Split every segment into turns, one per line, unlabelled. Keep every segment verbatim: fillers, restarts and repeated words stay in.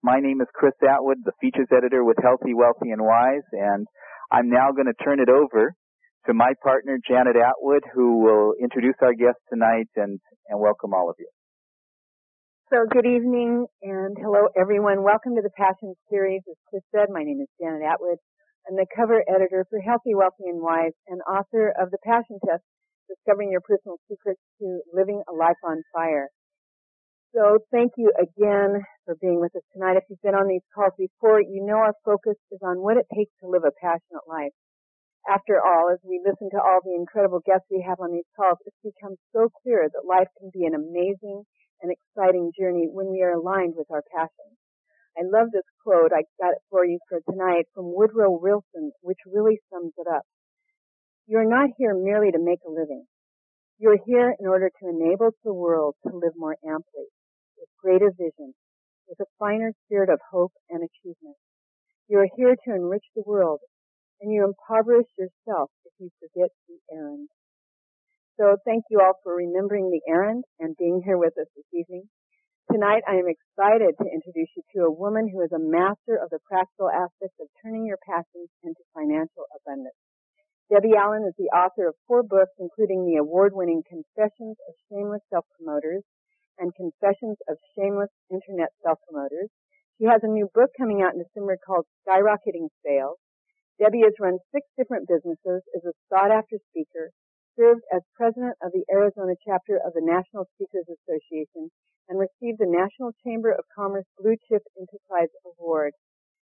My name is Chris Atwood, the features editor with Healthy, Wealthy, and Wise, and I'm now going to turn it over to my partner, Janet Atwood, who will introduce our guest tonight and, and welcome all of you.
So good evening and hello, everyone. Welcome to the Passion Series. As Chris said, my name is Janet Atwood. I'm the cover editor for Healthy, Wealthy, and Wise and author of The Passion Test, Discovering Your Personal Secrets to Living a Life on Fire. So thank you again for being with us tonight. If you've been on these calls before, you know our focus is on what it takes to live a passionate life. After all, as we listen to all the incredible guests we have on these calls, it's become so clear that life can be an amazing and exciting journey when we are aligned with our passions. I love this quote. I got it for you for tonight from Woodrow Wilson, which really sums it up. You're not here merely to make a living. You're here in order to enable the world to live more amply, with greater vision, with a finer spirit of hope and achievement. You're here to enrich the world, and you impoverish yourself if you forget the errand. So thank you all for remembering the errand and being here with us this evening. Tonight I am excited to introduce you to a woman who is a master of the practical aspects of turning your passions into financial abundance. Debbie Allen is the author of four books, including the award-winning Confessions of Shameless Self-Promoters and Confessions of Shameless Internet Self-Promoters. She has a new book coming out in December called Skyrocketing Sales. Debbie has run six different businesses, is a sought-after speaker, served as president of the Arizona chapter of the National Speakers Association, and received the National Chamber of Commerce Blue Chip Enterprise Award.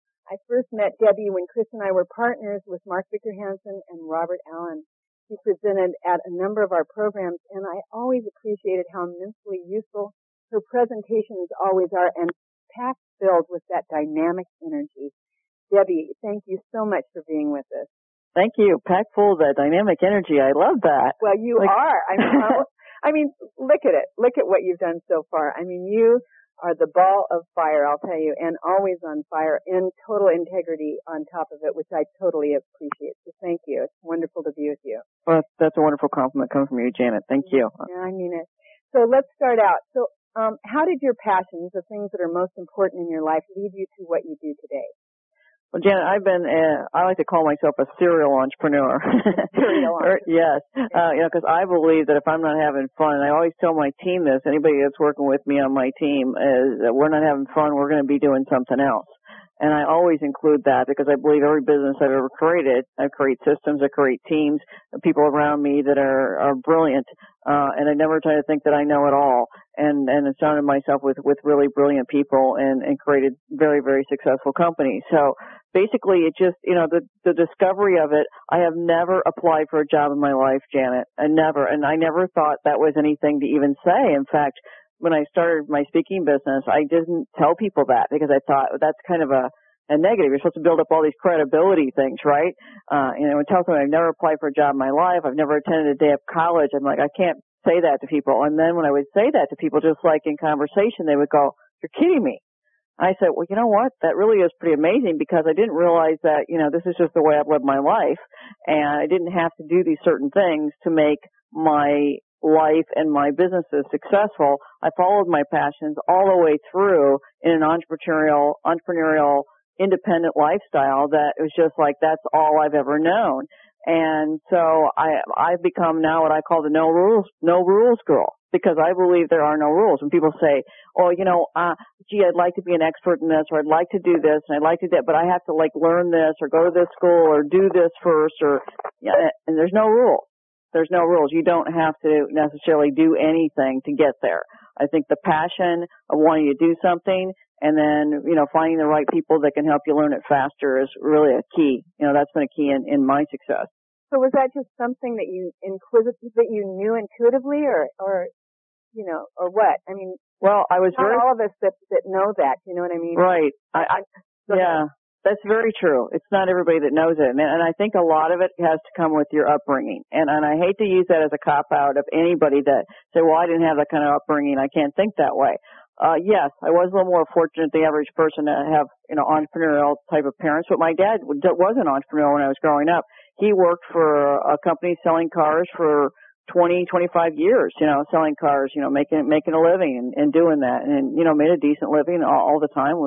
I first met Debbie when Chris and I were partners with Mark Victor Hansen and Robert Allen. She presented at a number of our programs, and I always appreciated how immensely useful her presentations always are and packed filled with that dynamic energy. Debbie, thank you so much for being with us.
Thank you. Packed full of that dynamic energy. I love that.
Well, you like, are. I mean, I mean, look at it. Look at what you've done so far. I mean, you are the ball of fire, I'll tell you, and always on fire, and total integrity on top of it, which I totally appreciate. So thank you. It's wonderful to be with you.
Well, that's a wonderful compliment coming from you, Janet. Thank you.
Yeah, I mean it. So let's start out. So um, how did your passions, the things that are most important in your life, lead you to what you do today?
Well, Janet, I've been, uh, I like to call myself a serial entrepreneur.
Serial entrepreneur.
Yes. Uh, you know, because I believe that if I'm not having fun, and I always tell my team this, anybody that's working with me on my team, is that we're not having fun, we're going to be doing something else. And I always include that because I believe every business I've ever created, I create systems, I create teams, people around me that are, are brilliant, uh, and I never try to think that I know it all. And, and I surrounded myself with, with really brilliant people and, and created very, very successful companies. So basically it just, you know, the, the discovery of it, I have never applied for a job in my life, Janet. I never, and I never thought that was anything to even say. In fact, when I started my speaking business, I didn't tell people that because I thought that's kind of a, a negative. You're supposed to build up all these credibility things, right? Uh, you know, I tell someone I've never applied for a job in my life, I've never attended a day of college, I'm like, I can't say that to people. And then when I would say that to people, just like in conversation, they would go, you're kidding me. I said, well, you know what? That really is pretty amazing because I didn't realize that, you know, this is just the way I've lived my life. And I didn't have to do these certain things to make my life and my businesses successful. I followed my passions all the way through in an entrepreneurial, entrepreneurial, independent lifestyle that it was just like, that's all I've ever known. And so I, I've become now what I call the no rules, no rules girl, because I believe there are no rules. When people say, oh, you know, uh, gee, I'd like to be an expert in this, or I'd like to do this, and I'd like to do that, but I have to like learn this or go to this school or do this first, or, yeah, and there's no rule. There's no rules. You don't have to necessarily do anything to get there. I think the passion of wanting to do something and then, you know, finding the right people that can help you learn it faster is really a key. You know, that's been a key in, in my success.
So was that just something that you inquisitive, that you knew intuitively or, or, you know, or what? I mean,
well, I was
not
very,
all of us that, that know that, you know what I mean?
Right. I, I, yeah. That's very true. It's not everybody that knows it. And, and I think a lot of it has to come with your upbringing. And, and I hate to use that as a cop-out of anybody that say, well, I didn't have that kind of upbringing. I can't think that way. Uh, yes, I was a little more fortunate than the average person to have, you know, entrepreneurial type of parents. But my dad was an entrepreneur when I was growing up. He worked for a company selling cars for twenty, twenty-five years, you know, selling cars, you know, making, making a living and, and doing that and, you know, made a decent living all, all the time. We,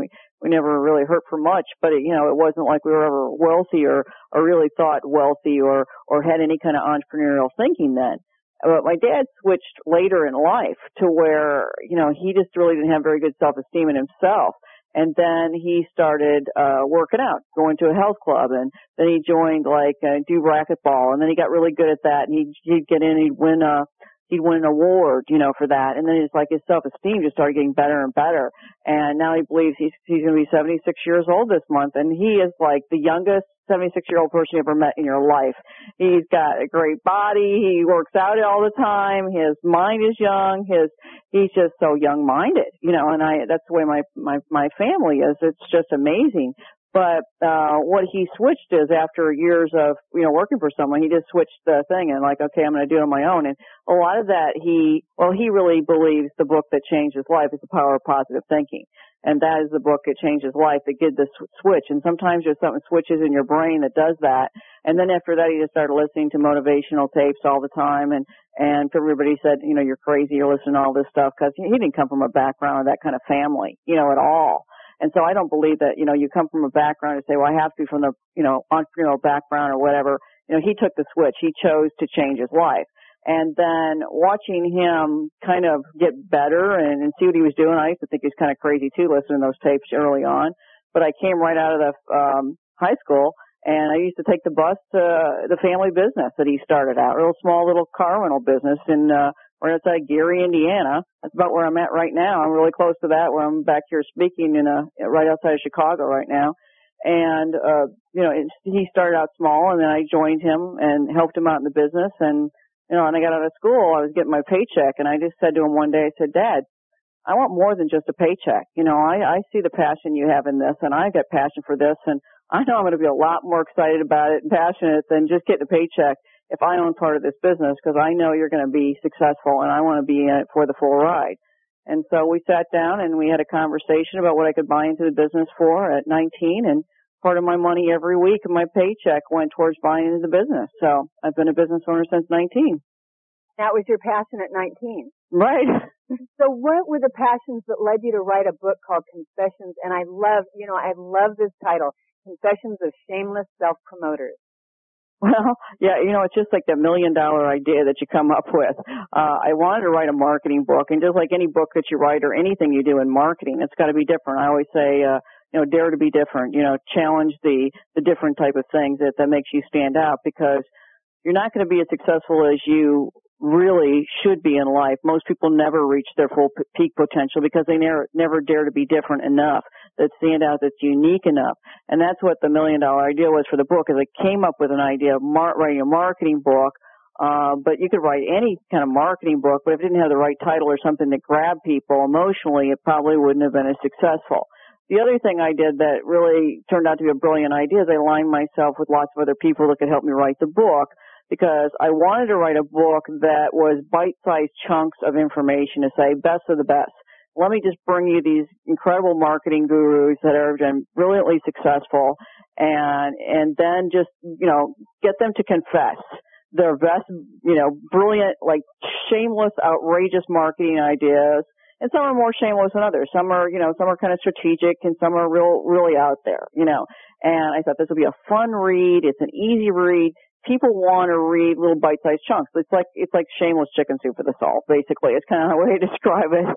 we never really hurt for much, but it, you know, it wasn't like we were ever wealthy or, or really thought wealthy or, or had any kind of entrepreneurial thinking then. But my dad switched later in life to where, you know, he just really didn't have very good self-esteem in himself. And then he started uh working out, going to a health club, and then he joined like uh, do racquetball, and then he got really good at that, and he'd, he'd get in, he'd win a he'd win an award, you know, for that, and then it's like his self-esteem just started getting better and better, and now he believes he's he's going to be seventy-six years old this month, and he is like the youngest seventy-six-year-old person you ever met in your life. He's got a great body. He works out all the time. His mind is young. His he's just so young-minded, you know. And I that's the way my my my family is. It's just amazing. But uh what he switched is after years of you know working for someone, he just switched the thing and like, okay, I'm going to do it on my own. And a lot of that he well he really believes the book that changed his life is The Power of Positive Thinking. And that is the book that changed his life, that did the switch. And sometimes there's something switches in your brain that does that. And then after that, he just started listening to motivational tapes all the time. And, and everybody said, you know, you're crazy, you're listening to all this stuff, because he didn't come from a background of that kind of family, you know, at all. And so I don't believe that, you know, you come from a background and say, well, I have to be from the, you know, entrepreneurial background or whatever. You know, he took the switch. He chose to change his life. And then watching him kind of get better and, and see what he was doing, I used to think he was kind of crazy too, listening to those tapes early on. But I came right out of the um, high school, and I used to take the bus to the family business that he started out, a real small little car rental business in uh, right outside Gary, Indiana. That's about where I'm at right now. I'm really close to that, where I'm back here speaking in a right outside of Chicago right now. And uh, you know, it, he started out small, and then I joined him and helped him out in the business. And you know, when I got out of school, I was getting my paycheck, and I just said to him one day, I said, Dad, I want more than just a paycheck. You know, I, I see the passion you have in this, and I got passion for this, and I know I'm going to be a lot more excited about it and passionate than just getting a paycheck if I own part of this business, because I know you're going to be successful, and I want to be in it for the full ride. And so we sat down, and we had a conversation about what I could buy into the business for at nineteen, and part of my money every week of my paycheck went towards buying into the business. So I've been a business owner since nineteen.
That was your passion at nineteen.
Right.
So what were the passions that led you to write a book called Confessions? And I love, you know, I love this title, Confessions of Shameless Self-Promoters.
Well, yeah, you know, it's just like the million dollar idea that you come up with. Uh, I wanted to write a marketing book, and just like any book that you write or anything you do in marketing, it's got to be different. I always say, uh, you know, dare to be different, you know, challenge the, the different type of things that, that makes you stand out, because you're not going to be as successful as you really should be in life. Most people never reach their full p- peak potential because they never, never dare to be different enough, that stand out, that's unique enough. And that's what the million dollar idea was for the book, is I came up with an idea of mar- writing a marketing book. Uh, but you could write any kind of marketing book, but if it didn't have the right title or something that grabbed people emotionally, it probably wouldn't have been as successful. The other thing I did that really turned out to be a brilliant idea is I aligned myself with lots of other people that could help me write the book, because I wanted to write a book that was bite-sized chunks of information to say best of the best. Let me just bring you these incredible marketing gurus that are been brilliantly successful, and and then just, you know, get them to confess their best, you know, brilliant, like shameless, outrageous marketing ideas. And some are more shameless than others. Some are, you know, some are kind of strategic, and some are real, really out there, you know. And I thought this would be a fun read. It's an easy read. People want to read little bite-sized chunks. It's like, it's like shameless chicken soup for the soul, basically. It's kind of the way to describe it.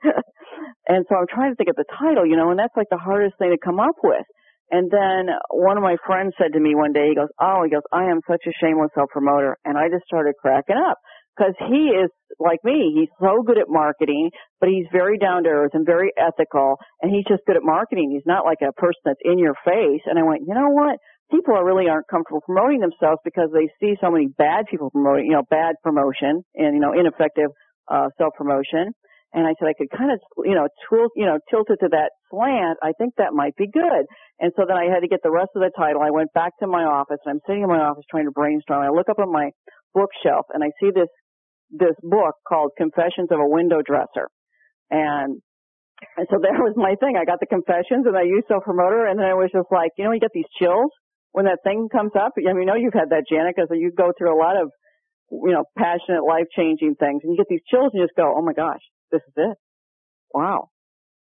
And so I'm trying to think of the title, you know, and that's like the hardest thing to come up with. And then one of my friends said to me one day, he goes, oh, he goes, I am such a shameless self-promoter. And I just started cracking up, because he is like me. He's so good at marketing, but he's very down to earth and very ethical, and he's just good at marketing. He's not like a person that's in your face. And I went, you know what? People are really aren't comfortable promoting themselves because they see so many bad people promoting, you know, bad promotion and, you know, ineffective uh, self-promotion. And I said I could kind of, you know, tilt, you know, tilt it to that slant. I think that might be good. And so then I had to get the rest of the title. I went back to my office, and I'm sitting in my office trying to brainstorm. I look up on my bookshelf, and I see this this book called Confessions of a Window Dresser. And and so that was my thing. I got the Confessions, and I used self-promoter, and then I was just like, you know, you get these chills when that thing comes up. I mean, you know, you've had that, Janet, because you go through a lot of, you know, passionate, life-changing things, and you get these chills, and you just go, oh my gosh, this is it. Wow.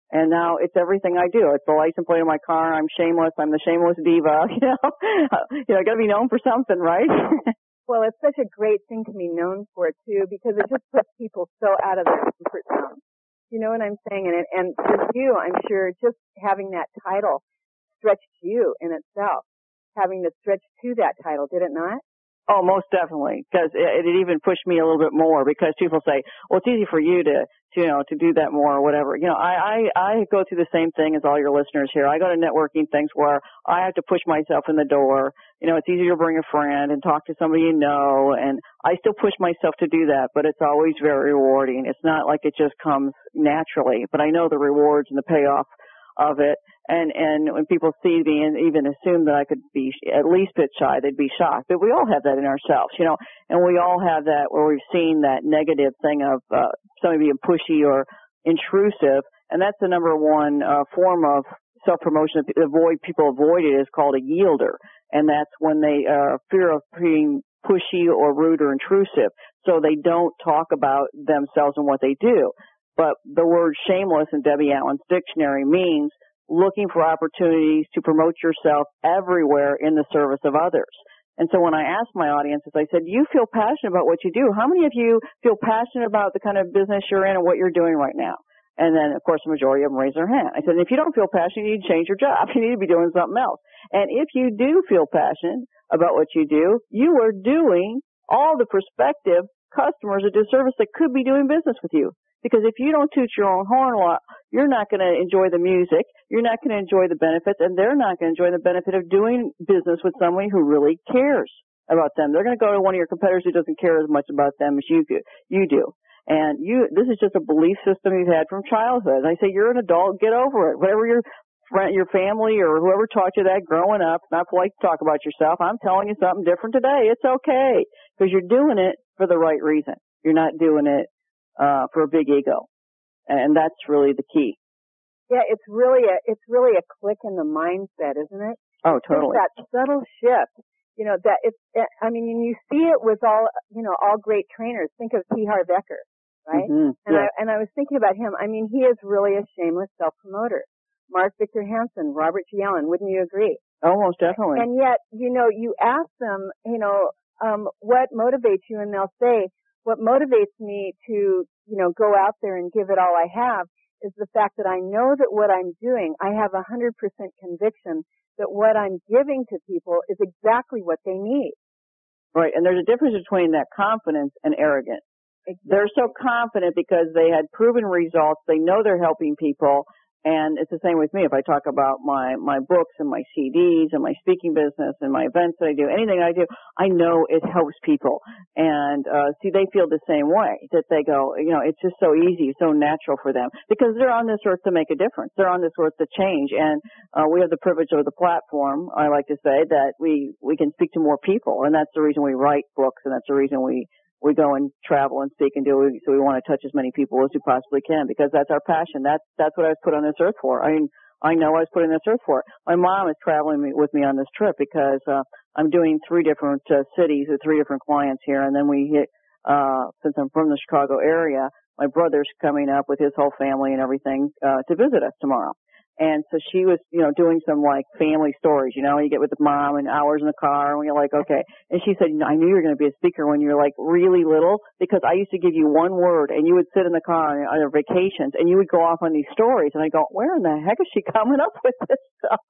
And now it's everything I do. It's the license plate of my car. I'm shameless. I'm the shameless diva. You know, you know, I got to be known for something, right?
Well, it's such a great thing to be known for too, because it just puts people so out of their comfort zone. You know what I'm saying? And and for you, I'm sure just having that title stretched you in itself. Having to stretch to that title, did it not?
Oh, most definitely, because it, it even pushed me a little bit more, because people say, well, it's easy for you to, to, you know, to do that more or whatever. You know, I, I, I go through the same thing as all your listeners here. I go to networking things where I have to push myself in the door. You know, it's easier to bring a friend and talk to somebody you know, and I still push myself to do that, but it's always very rewarding. It's not like it just comes naturally, but I know the rewards and the payoff of it. And, and when people see me and even assume that I could be at least bit shy, they'd be shocked. But we all have that in ourselves, you know, and we all have that where we've seen that negative thing of uh, somebody being pushy or intrusive. And that's the number one uh, form of self-promotion that avoid, people avoid it is called a yielder. And that's when they uh, fear of being pushy or rude or intrusive. So they don't talk about themselves and what they do. But the word shameless in Debbie Allen's dictionary means looking for opportunities to promote yourself everywhere in the service of others. And so when I asked my audiences, I said, you feel passionate about what you do. How many of you feel passionate about the kind of business you're in and what you're doing right now? And then, of course, the majority of them raised their hand. I said, if you don't feel passionate, you need to change your job. You need to be doing something else. And if you do feel passionate about what you do, you are doing all the prospective customers a disservice that could be doing business with you. Because if you don't toot your own horn a lot, you're not going to enjoy the music, you're not going to enjoy the benefits, and they're not going to enjoy the benefit of doing business with somebody who really cares about them. They're going to go to one of your competitors who doesn't care as much about them as you do. You do. And you, this is just a belief system you've had from childhood. And I say, you're an adult, get over it. Whatever your friend, your family or whoever taught you that growing up, not polite to talk about yourself. I'm telling you something different today. It's okay, because you're doing it for the right reason. You're not doing it Uh, for a big ego, and that's really the key.
Yeah, it's really a it's really a click in the mindset, isn't it?
Oh, totally.
It's that subtle shift, you know. That it's. I mean, you see it with all you know all great trainers. Think of T. Harv Eker, right?
Mm-hmm.
And
yeah.
I and I was thinking about him. I mean, he is really a shameless self promoter. Mark Victor Hansen, Robert G. Allen. Wouldn't you agree?
Oh, most definitely.
And yet, you know, you ask them, you know, um, what motivates you, and they'll say, what motivates me to, you know, go out there and give it all I have is the fact that I know that what I'm doing, I have a hundred percent conviction that what I'm giving to people is exactly what they need.
Right, and there's a difference between that confidence and arrogance. Exactly. They're so confident because they had proven results, they know they're helping people, and it's the same with me. If I talk about my, my books and my C Ds and my speaking business and my events that I do, anything I do, I know it helps people. And, uh, see, they feel the same way, that they go, you know, it's just so easy, so natural for them, because they're on this earth to make a difference. They're on this earth to change. And, uh, we have the privilege of the platform, I like to say, that we, we can speak to more people. And that's the reason we write books, and that's the reason we, we go and travel and speak and do it. So we want to touch as many people as we possibly can, because that's our passion. That's, that's what I was put on this earth for. I mean, I know I was put on this earth for. My mom is traveling with me on this trip because, uh, I'm doing three different uh, cities with three different clients here. And then we hit, uh, since I'm from the Chicago area, my brother's coming up with his whole family and everything, uh, to visit us tomorrow. And so she was, you know, doing some like family stories, you know, you get with the mom and hours in the car and you're like, okay. And she said, I knew you were going to be a speaker when you were like really little, because I used to give you one word and you would sit in the car on other vacations and you would go off on these stories. And I go, where in the heck is she coming up with this stuff?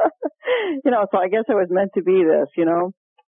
You know, so I guess it was meant to be this, you know.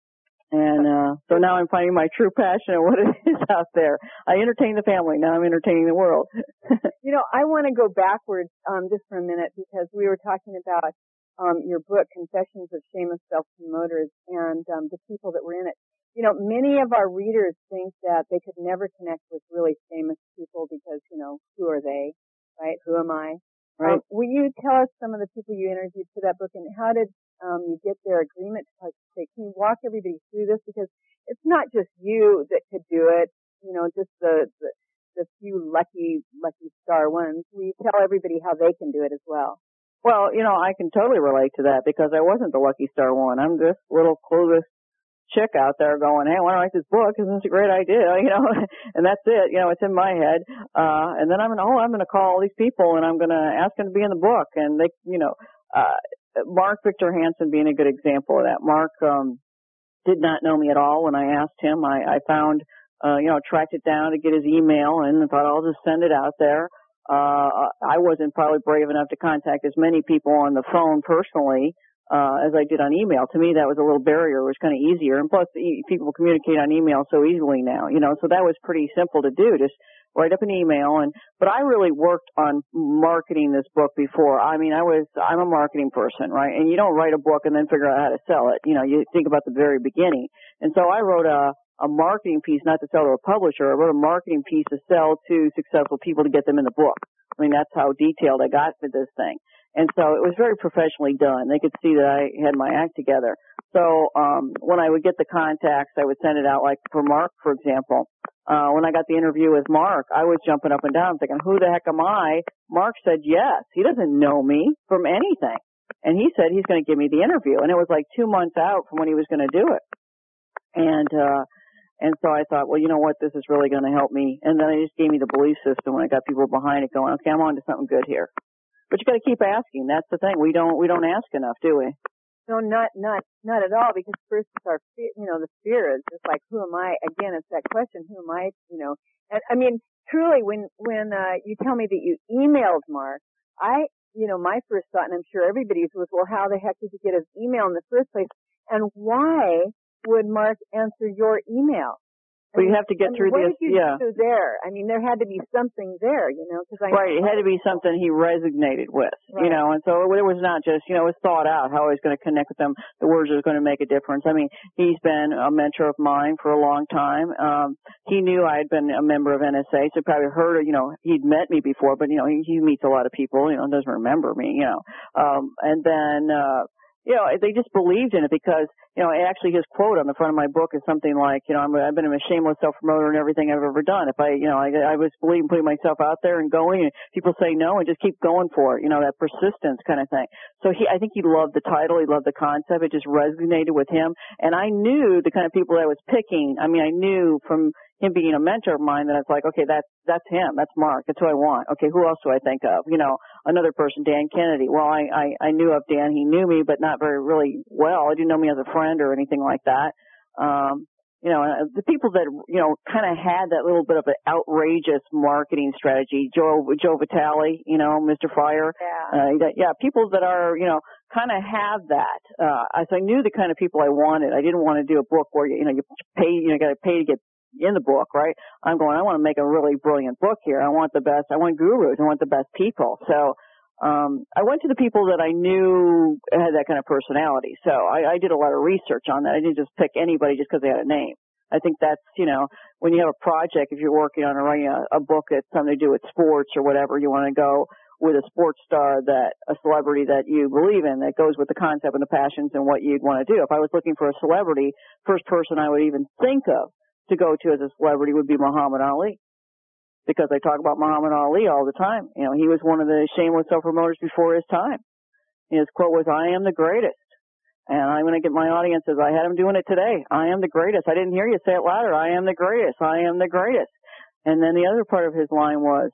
And uh so now I'm finding my true passion and what it is out there. I entertain the family. Now I'm entertaining the world.
You know, I want to go backwards um just for a minute, because we were talking about um your book, Confessions of Shameless Self-Promoters, and um the people that were in it. You know, many of our readers think that they could never connect with really famous people because, you know, who are they, right? Who am I?
Right.
Um, will you tell us some of the people you interviewed for that book, and how did um, you get their agreement to participate? Can you walk everybody through this? Because it's not just you that could do it, you know, just the, the, the few lucky, lucky star ones. Will you tell everybody how they can do it as well?
Well, you know, I can totally relate to that because I wasn't the lucky star one. I'm this little clueless chick out there going, hey, I want to write this book. Isn't this a great idea? You know, and that's it. You know, it's in my head. Uh, and then I'm going to, oh, I'm going to call all these people and I'm going to ask them to be in the book. And they, you know, uh, Mark Victor Hansen being a good example of that. Mark, um, did not know me at all when I asked him. I, I found, uh, you know, tracked it down to get his email and thought I'll just send it out there. Uh, I wasn't probably brave enough to contact as many people on the phone personally, uh, as I did on email. To me, that was a little barrier. It was kind of easier. And plus, e- people communicate on email so easily now, you know, so that was pretty simple to do. Just write up an email. And, but I really worked on marketing this book before. I mean, I was, I'm a marketing person, right? And you don't write a book and then figure out how to sell it. You know, you think about the very beginning. And so I wrote a, a marketing piece, not to sell to a publisher. I wrote a marketing piece to sell to successful people to get them in the book. I mean, that's how detailed I got for this thing. And so it was very professionally done. They could see that I had my act together. So um, when I would get the contacts, I would send it out, like for Mark, for example. Uh, when I got the interview with Mark, I was jumping up and down thinking, who the heck am I? Mark said yes. He doesn't know me from anything. And he said he's going to give me the interview. And it was like two months out from when he was going to do it. And uh, and so I thought, well, you know what? This is really going to help me. And then it just gave me the belief system when I got people behind it going, okay, I'm on to something good here. But you got to keep asking. That's the thing. We don't we don't ask enough, do we?
No, not not not at all. Because first, it's our fear, you know, the fear is just like, who am I? Again, it's that question, who am I? You know, and I mean, truly, when when uh, you tell me that you emailed Mark, I, you know, my first thought, and I'm sure everybody's, was, well, how the heck did you get his email in the first place? And why would Mark answer your email?
Well, you have to get
I mean,
through
what
this,
did you
yeah.
do there? I mean, there had to be something there, you know, because I
right. It had to be something he resonated with,
right.
you know, and so it was not just, you know, it was thought out how I was going to connect with them. The words are going to make a difference. I mean, he's been a mentor of mine for a long time. Um, he knew I had been a member of N S A, so probably heard, you know, he'd met me before, but you know, he, he meets a lot of people, you know, doesn't remember me, you know, um, and then. uh You know, they just believed in it because, you know, actually his quote on the front of my book is something like, you know, I'm, I've been a shameless self-promoter in everything I've ever done. If I, you know, I, I was believing putting myself out there and going, and people say no and just keep going for it, you know, that persistence kind of thing. So he, I think he loved the title. He loved the concept. It just resonated with him. And I knew the kind of people that I was picking. I mean, I knew from him being a mentor of mine that I was like, okay, that's, that's him. That's Mark. That's who I want. Okay, who else do I think of? You know, another person, Dan Kennedy. Well, I, I, I knew of Dan. He knew me, but not very really well. He didn't know me as a friend or anything like that. Um, you know, the people that, you know, kind of had that little bit of an outrageous marketing strategy, Joe, Joe Vitale, you know, Mister Fire.
Yeah.
Uh, yeah, people that are, you know, kind of have that. Uh, so I knew the kind of people I wanted. I didn't want to do a book where, you know, you pay, you know, got to pay to get in the book, right? I'm going, I want to make a really brilliant book here. I want the best. I want gurus. I want the best people. So, um, I went to the people that I knew had that kind of personality. So I, I did a lot of research on that. I didn't just pick anybody just because they had a name. I think that's, you know, when you have a project, if you're working on writing a, a book that's something to do with sports or whatever, you want to go with a sports star, that a celebrity that you believe in, that goes with the concept and the passions and what you'd want to do. If I was looking for a celebrity, first person I would even think of to go to as a celebrity would be Muhammad Ali, because I talk about Muhammad Ali all the time. You know, he was one of the shameless self-promoters before his time. His quote was, I am the greatest. And I'm going to get my audiences, I had him doing it today. I am the greatest. I didn't hear you say it louder. I am the greatest. I am the greatest. And then the other part of his line was,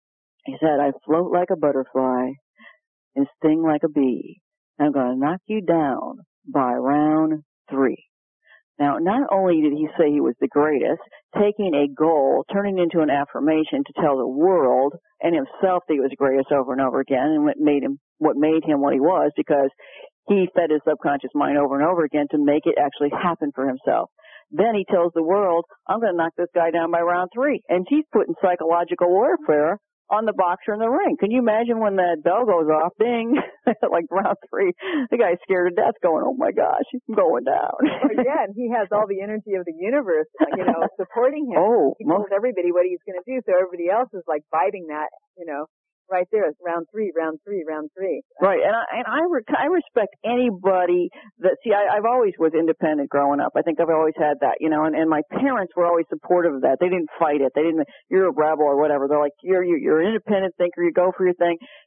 he said, I float like a butterfly and sting like a bee. I'm going to knock you down by round three. Now, not only did he say he was the greatest, taking a goal, turning it into an affirmation to tell the world and himself that he was the greatest over and over again, and what made him what made him what he was, because he fed his subconscious mind over and over again to make it actually happen for himself. Then he tells the world, I'm going to knock this guy down by round three. And he's putting psychological warfare on the boxer in the ring. Can you imagine when that bell goes off, ding, like round three, the guy's scared to death going, oh my gosh, he's going down.
Again, he has all the energy of the universe, you know, supporting him.
Oh,
he tells everybody what he's going to do, so everybody else is like biting that, you know. Right there, it's round three, round three, round three.
Right, and I and I, re- I respect anybody that, see, I, I've always was independent growing up. I think I've always had that, you know, and, and my parents were always supportive of that. They didn't fight it. They didn't, you're a rebel or whatever. They're like, you're, you're, you're an independent thinker, you go for your thing.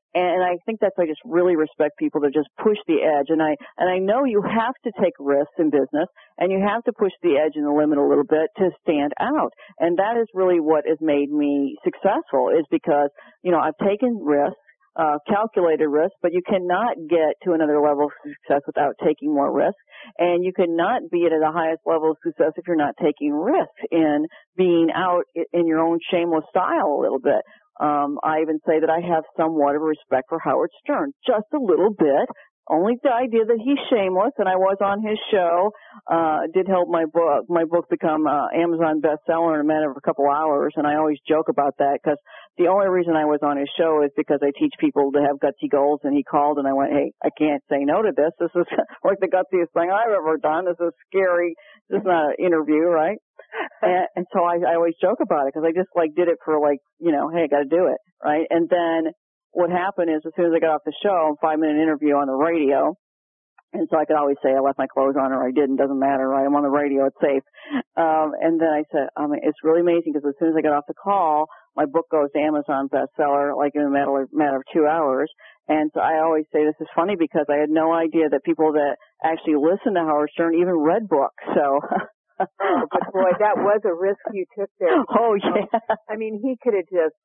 And I think that's why I just really respect people that just push the edge. And I and I know you have to take risks in business, and you have to push the edge and the limit a little bit to stand out. And that is really what has made me successful, is because, you know, I've taken risks, uh, calculated risks, but you cannot get to another level of success without taking more risks. And you cannot be at the highest level of success if you're not taking risks in being out in your own shameless style a little bit. Um, I even say that I have somewhat of a respect for Howard Stern, just a little bit. Only the idea that he's shameless, and I was on his show, uh, did help my book, my book become uh, Amazon bestseller in a matter of a couple hours, and I always joke about that because the only reason I was on his show is because I teach people to have gutsy goals, and he called and I went, hey, I can't say no to this. This is like the gutsiest thing I've ever done. This is scary. This is not an interview, right? and, and so I, I always joke about it because I just like did it for like, you know, hey, I got to do it, right? And then what happened is as soon as I got off the show, five minute interview on the radio, and so I could always say I left my clothes on or I didn't, doesn't matter, right? I'm on the radio, it's safe. Um, and then I said, I mean, it's really amazing because as soon as I got off the call, my book goes to Amazon bestseller like in a matter of, matter of two hours. And so I always say this is funny because I had no idea that people that actually listen to Howard Stern even read books. So.
Oh, but boy, that was a risk you took there.
Oh, yeah.
I mean, he could have just,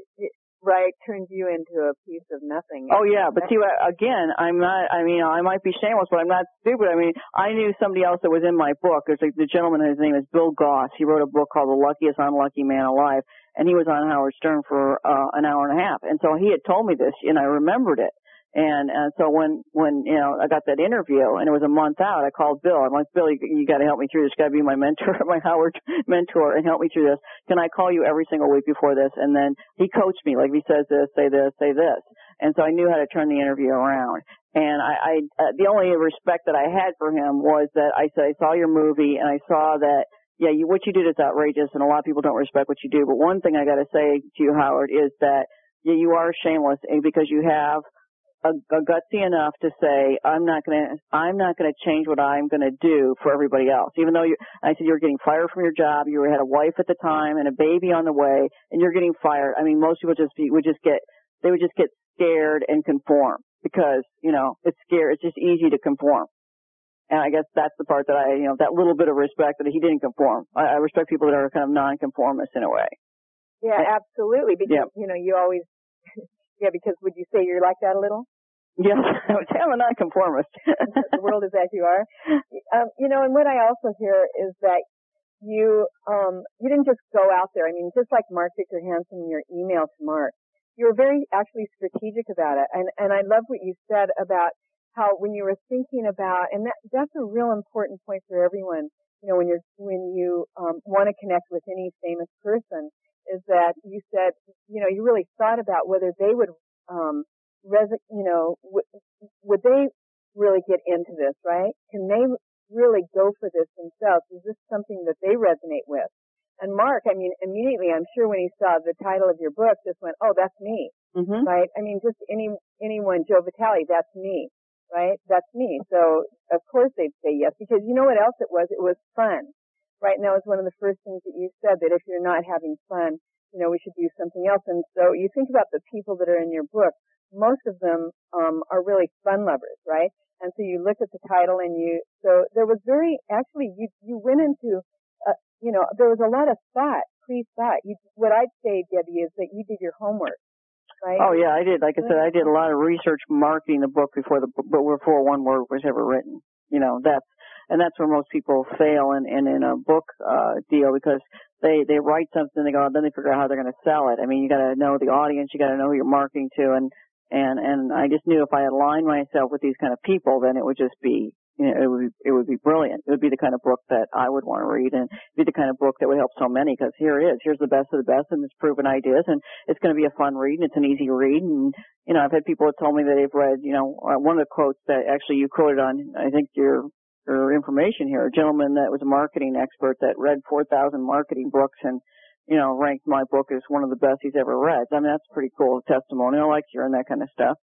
right, turned you into a piece of nothing.
Oh, yeah, but see, again, I'm not, I mean, I might be shameless, but I'm not stupid. I mean, I knew somebody else that was in my book. There's like the gentleman, his name is Bill Goss. He wrote a book called The Luckiest Unlucky Man Alive, and he was on Howard Stern for uh, an hour and a half. And so he had told me this, and I remembered it. And, and so when, when, you know, I got that interview and it was a month out, I called Bill. I'm like, Bill, you, you got to help me through this. You got to be my mentor, my Howard mentor and help me through this. Can I call you every single week before this? And then he coached me, like he says this, say this, say this. And so I knew how to turn the interview around. And I, I, uh, the only respect that I had for him was that I said, I saw your movie and I saw that, yeah, you, what you did is outrageous and a lot of people don't respect what you do. But one thing I got to say to you, Howard, is that yeah, you are shameless because you have A, a gutsy enough to say, I'm not going to, I'm not going to change what I'm going to do for everybody else. Even though you, I said you're getting fired from your job, you had a wife at the time and a baby on the way, and you're getting fired. I mean, most people just be, would just get, they would just get scared and conform because, you know, it's scary. It's just easy to conform. And I guess that's the part that I, you know, that little bit of respect that he didn't conform. I, I respect people that are kind of non-conformists in a way.
Yeah,
and,
absolutely. Because,
yeah.
you know, you always, yeah, because would you say you're like that a little?
Yes, I'm a nonconformist.
The world is as you are. Um, you know, and what I also hear is that you um, you didn't just go out there. I mean, just like Mark Victor Hansen in your email to Mark, you were very actually strategic about it. And and I love what you said about how when you were thinking about, and that that's a real important point for everyone. You know, when you're when you um, want to connect with any famous person, is that you said, you know, you really thought about whether they would. Um, Resi- you know, w- would they really get into this, right? Can they really go for this themselves? Is this something that they resonate with? And Mark, I mean, immediately, I'm sure when he saw the title of your book, just went, oh, that's me,
mm-hmm.
right? I mean, just any anyone, Joe Vitale, that's me, right? That's me. So, of course, they'd say yes, because you know what else it was? It was fun, right? And that was one of the first things that you said, that if you're not having fun, you know, we should do something else. And so you think about the people that are in your book, most of them um, are really fun lovers, right? And so you look at the title and you, so there was very, actually, you you went into, uh, you know, there was a lot of thought, pre-thought. You, what I'd say, Debbie, is that you did your homework, right?
Oh, yeah, I did. Like I said, I did a lot of research marketing the book before the book, before one word was ever written. You know, that's, and that's where most people fail in, in, in a book uh, deal because they, they write something, they go, then they figure out how they're going to sell it. I mean, you got to know the audience, you got to know who you're marketing to, and And, and I just knew if I aligned myself with these kind of people, then it would just be, you know, it would be, it would be brilliant. It would be the kind of book that I would want to read and be the kind of book that would help so many because here it is. Here's the best of the best and it's proven ideas and it's going to be a fun read and it's an easy read. And, you know, I've had people that told me that they've read, you know, one of the quotes that actually you quoted on, I think your, your information here, a gentleman that was a marketing expert that read four thousand marketing books and, you know, ranked my book as one of the best he's ever read. I mean, that's pretty cool testimonial. I like hearing that kind of stuff.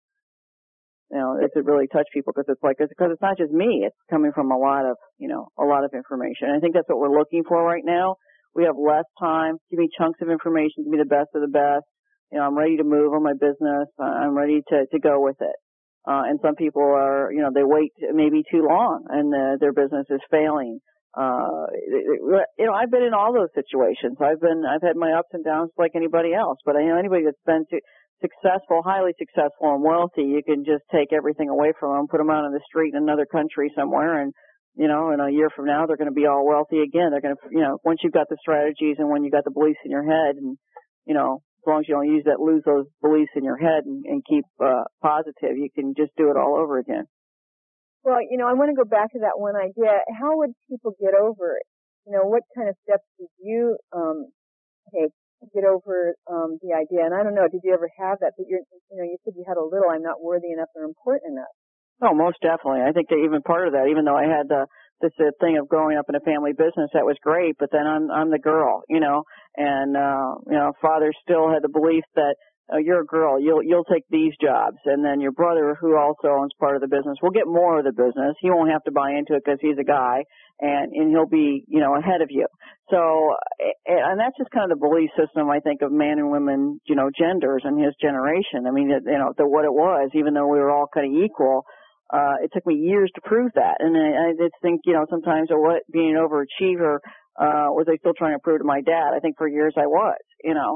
You know, it could really touch people because it's like, because it's not just me. It's coming from a lot of, you know, a lot of information. And I think that's what we're looking for right now. We have less time. Give me chunks of information. Give me the best of the best. You know, I'm ready to move on my business. I'm ready to, to go with it. Uh, and some people are, you know, they wait maybe too long and the, their business is failing. Uh, you know, I've been in all those situations. I've been, I've had my ups and downs like anybody else, but I know anybody that's been to, successful, highly successful and wealthy, you can just take everything away from them, put them out on the street in another country somewhere, and, you know, in a year from now, they're going to be all wealthy again. They're going to, you know, once you've got the strategies and when you got the beliefs in your head, and, you know, as long as you don't use that, lose those beliefs in your head and, and keep uh, positive, you can just do it all over again.
Well, you know, I want to go back to that one idea. How would people get over it? You know, what kind of steps did you um, take to get over um, the idea? And I don't know, did you ever have that? But you're, you know, you said you had a little. I'm not worthy enough or important enough.
Oh, most definitely. I think that even part of that, even though I had the this uh, thing of growing up in a family business, that was great. But then I'm I'm the girl, you know, and uh, you know, father still had the belief that oh, you're a girl, you'll you'll take these jobs, and then your brother, who also owns part of the business, will get more of the business. He won't have to buy into it because he's a guy, and and he'll be, you know, ahead of you. So, and that's just kind of the belief system, I think, of man and women, you know, genders in his generation. I mean, you know, the, what it was, even though we were all kind of equal. Uh, it took me years to prove that. And I, I just think, you know, sometimes oh, what being an overachiever, uh, was I still trying to prove to my dad? I think for years I was, you know,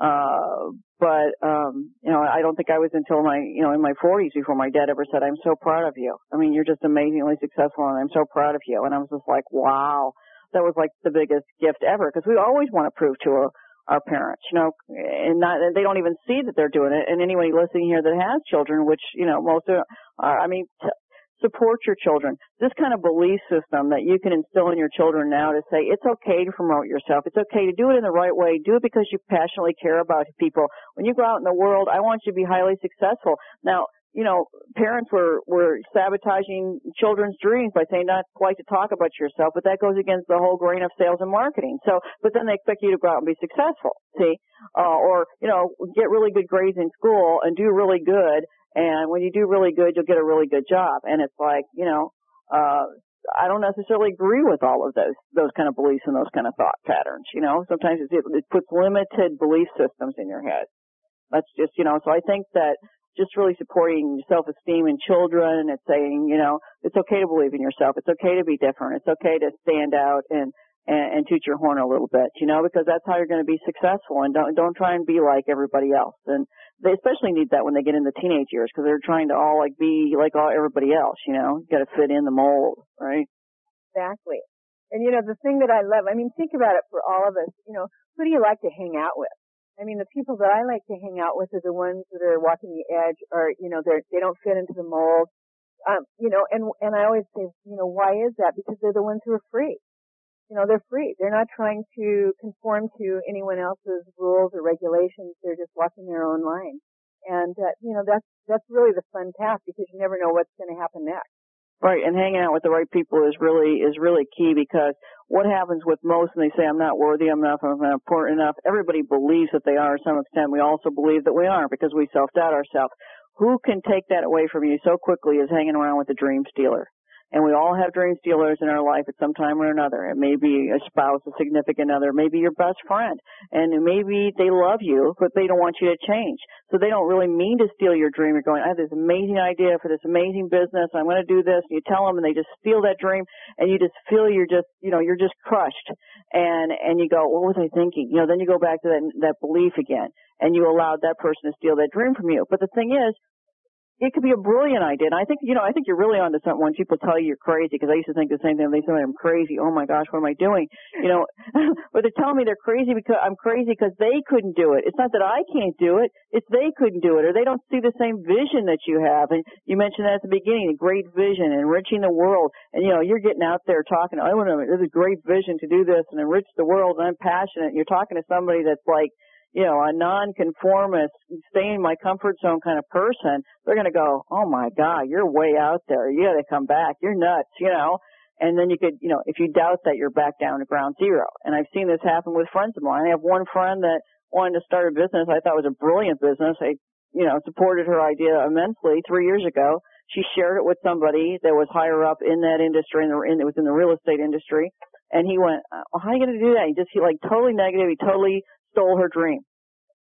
uh, but, um, you know, I don't think I was until my, you know, in my forties before my dad ever said, I'm so proud of you. I mean, you're just amazingly successful and I'm so proud of you. And I was just like, wow, that was like the biggest gift ever. Cause we always want to prove to a, our parents, you know, and not, they don't even see that they're doing it. And anybody listening here that has children, which, you know, most of, uh, I mean, t- support your children. This kind of belief system that you can instill in your children now to say it's okay to promote yourself. It's okay to do it in the right way. Do it because you passionately care about people. When you go out in the world, I want you to be highly successful. Now, you know, parents were, were sabotaging children's dreams by saying not quite to talk about yourself, but that goes against the whole grain of sales and marketing. So, but then they expect you to go out and be successful, see? Uh, or, you know, get really good grades in school and do really good. And when you do really good, you'll get a really good job. And it's like, you know, uh, I don't necessarily agree with all of those, those kind of beliefs and those kind of thought patterns. You know, sometimes it, it puts limited belief systems in your head. That's just, you know, so I think that just really supporting self-esteem in children and saying, you know, it's okay to believe in yourself. It's okay to be different. It's okay to stand out and, and, and toot your horn a little bit, you know, because that's how you're going to be successful. And don't, don't try and be like everybody else. And they especially need that when they get into teenage years because they're trying to all like be like all everybody else, you know, you got to fit in the mold, right?
Exactly. And, you know, the thing that I love, I mean, think about it for all of us, you know, who do you like to hang out with? I mean, the people that I like to hang out with are the ones that are walking the edge or, you know, they're, they don't fit into the mold. Um, you know, and, and I always say, you know, why is that? Because they're the ones who are free. You know, they're free. They're not trying to conform to anyone else's rules or regulations. They're just walking their own line. And, uh, you know, that's, that's really the fun path because you never know what's going to happen next.
Right, and hanging out with the right people is really is really key because what happens with most when they say I'm not worthy, I'm not, I'm not important enough, everybody believes that they are to some extent. We also believe that we aren't because we self-doubt ourselves. Who can take that away from you so quickly is hanging around with a dream stealer. And we all have dream stealers in our life at some time or another. It may be a spouse, a significant other, maybe your best friend. And maybe they love you, but they don't want you to change. So they don't really mean to steal your dream. You're going, I have this amazing idea for this amazing business. I'm going to do this. And you tell them and they just steal that dream and you just feel you're just, you know, you're just crushed. And, and you go, what was I thinking? You know, then you go back to that, that belief again and you allowed that person to steal that dream from you. But the thing is, it could be a brilliant idea. And I think, you know, I think you're really onto something when people tell you you're crazy, because I used to think the same thing. They say I'm crazy. Oh my gosh, what am I doing? You know, but they're telling me they're crazy because I'm crazy because they couldn't do it. It's not that I can't do it. It's they couldn't do it, or they don't see the same vision that you have. And you mentioned that at the beginning, a great vision, enriching the world. And, you know, you're getting out there talking, I want to, there's a great vision to do this and enrich the world, and I'm passionate. And you're talking to somebody that's like, you know, a nonconformist, stay in my comfort zone kind of person, they're going to go, oh my God, you're way out there. You got to come back. You're nuts, you know. And then you could, you know, if you doubt that, you're back down to ground zero. And I've seen this happen with friends of mine. I have one friend that wanted to start a business I thought was a brilliant business. I, you know, supported her idea immensely three years ago. She shared it with somebody that was higher up in that industry, in the, in, it was in the real estate industry. And he went, oh, how are you going to do that? He just, he like totally negative. He totally stole her dream.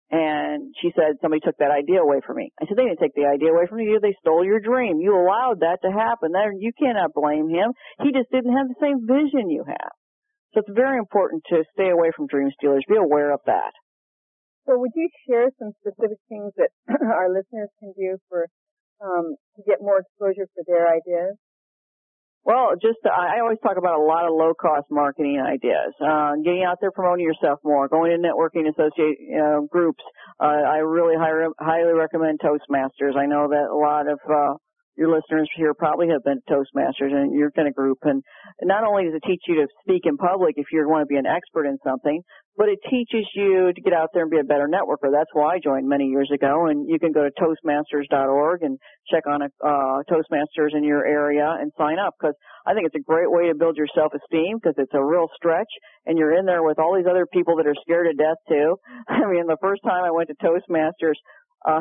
And she said, somebody took that idea away from me. I said, they didn't take the idea away from you. They stole your dream. You allowed that to happen. You cannot blame him. He just didn't have the same vision you have. So it's very important to stay away from dream stealers. Be aware of that.
So would you share some specific things that our listeners can do for um, to get more exposure for their ideas?
Well, just uh, I always talk about a lot of low-cost marketing ideas. Uh, getting out there, promoting yourself more, going to networking associate uh, groups. Uh, I really high, highly recommend Toastmasters. I know that a lot of uh, your listeners here probably have been Toastmasters and you're in a group. And not only does it teach you to speak in public if you want to be an expert in something, but it teaches you to get out there and be a better networker. That's why I joined many years ago. And you can go to toastmasters dot org and check on a uh, Toastmasters in your area and sign up, because I think it's a great way to build your self-esteem, because it's a real stretch and you're in there with all these other people that are scared to death too. I mean, the first time I went to Toastmasters, Uh,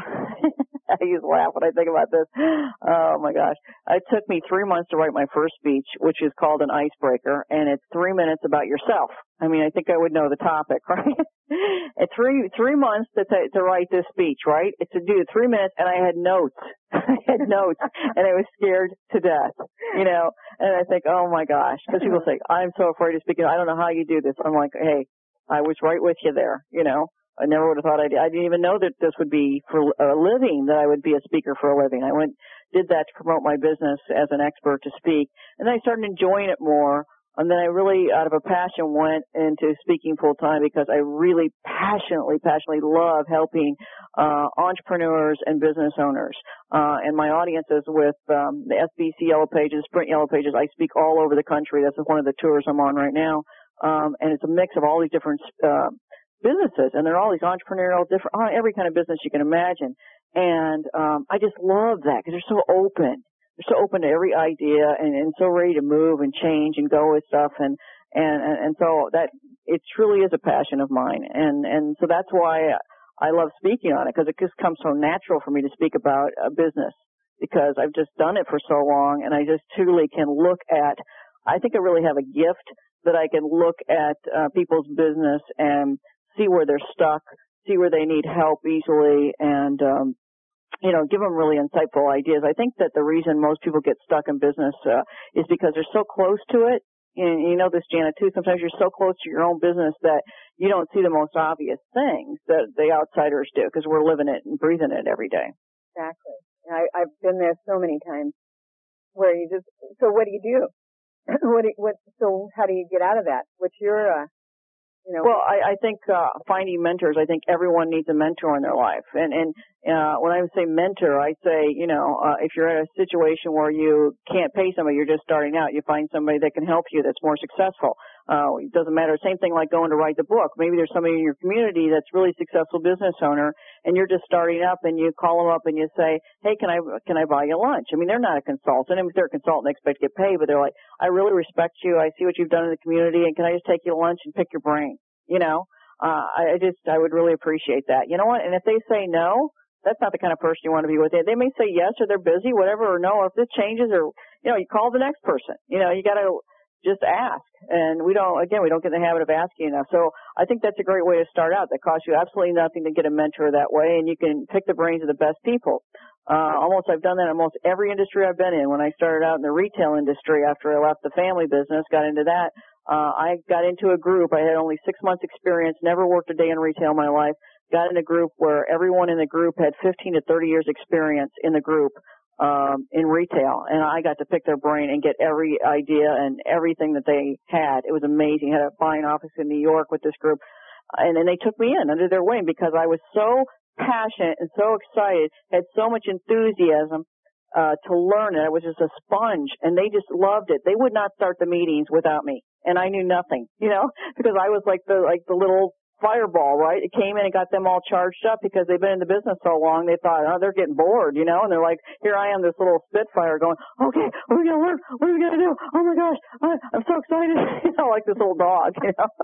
I used to laugh when I think about this. Oh my gosh. It took me three months to write my first speech, which is called an icebreaker, and it's three minutes about yourself. I mean, I think I would know the topic, right? It's three, three months to, t- to write this speech, right? It's to do three minutes, and I had notes. I had notes, and I was scared to death, you know, and I think, oh my gosh, because people say, I'm so afraid of speaking. I don't know how you do this. I'm like, hey, I was right with you there, you know. I never would have thought I'd, I didn't even know that this would be for a living, that I would be a speaker for a living. I went, did that to promote my business as an expert to speak. And then I started enjoying it more. And then I really, out of a passion, went into speaking full time, because I really passionately, passionately love helping, uh, entrepreneurs and business owners. Uh, and my audience is with, um, the S B C Yellow Pages, Sprint Yellow Pages. I speak all over the country. That's one of the tours I'm on right now. Um, and it's a mix of all these different, uh, businesses, and they're all these entrepreneurial, different, every kind of business you can imagine. And um, I just love that, because they're so open. They're so open to every idea, and, and so ready to move and change and go with stuff. And and and so that it truly is a passion of mine. And and so that's why I love speaking on it, because it just comes so natural for me to speak about a business, because I've just done it for so long, and I just truly can look at. I think I really have a gift that I can look at uh, people's business and see where they're stuck, see where they need help easily, and, um, you know, give them really insightful ideas. I think that the reason most people get stuck in business uh, is because they're so close to it. And you know this, Janet, too. Sometimes you're so close to your own business that you don't see the most obvious things that the outsiders do, because we're living it and breathing it every day.
Exactly. I, I've been there so many times where you just, so what do you do? what, do you, what, so how do you get out of that? What's your, uh, You know.
Well, I, I think uh, finding mentors, I think everyone needs a mentor in their life. And, and uh, when I say mentor, I say, you know, uh, if you're in a situation where you can't pay somebody, you're just starting out, you find somebody that can help you that's more successful. Uh, it doesn't matter. Same thing like going to write the book. Maybe there's somebody in your community that's really successful business owner, and you're just starting up, and you call them up and you say, hey, can I can I buy you lunch? I mean, they're not a consultant. I mean, if they're a consultant, they expect to get paid, but they're like, I really respect you. I see what you've done in the community, and can I just take you to lunch and pick your brain? You know, uh, I just, I would really appreciate that. You know what? And if they say no, that's not the kind of person you want to be with. They may say yes, or they're busy, whatever, or no, or if this changes, or, you know, you call the next person. You know, you got to just ask. And we don't, again, we don't get in the habit of asking enough. So I think that's a great way to start out. That costs you absolutely nothing to get a mentor that way, and you can pick the brains of the best people. Uh, almost, I've done that in almost every industry I've been in. When I started out in the retail industry after I left the family business, got into that, uh, I got into a group. I had only six months experience, never worked a day in retail in my life, got in a group where everyone in the group had fifteen to thirty years experience in the group, um, in retail. And I got to pick their brain and get every idea and everything that they had. It was amazing. I had a buying office in New York with this group. And then they took me in under their wing because I was so passionate and so excited, had so much enthusiasm uh to learn it. I was just a sponge, and they just loved it. They would not start the meetings without me, and I knew nothing, you know, because I was like the like the little fireball, right? It came in and got them all charged up because they've been in the business so long. They thought, oh, they're getting bored, you know, and they're like, here I am, this little spitfire going, okay, what are we going to learn? What are we going to do? Oh my gosh, I, I'm so excited, you know, like this little dog, you know.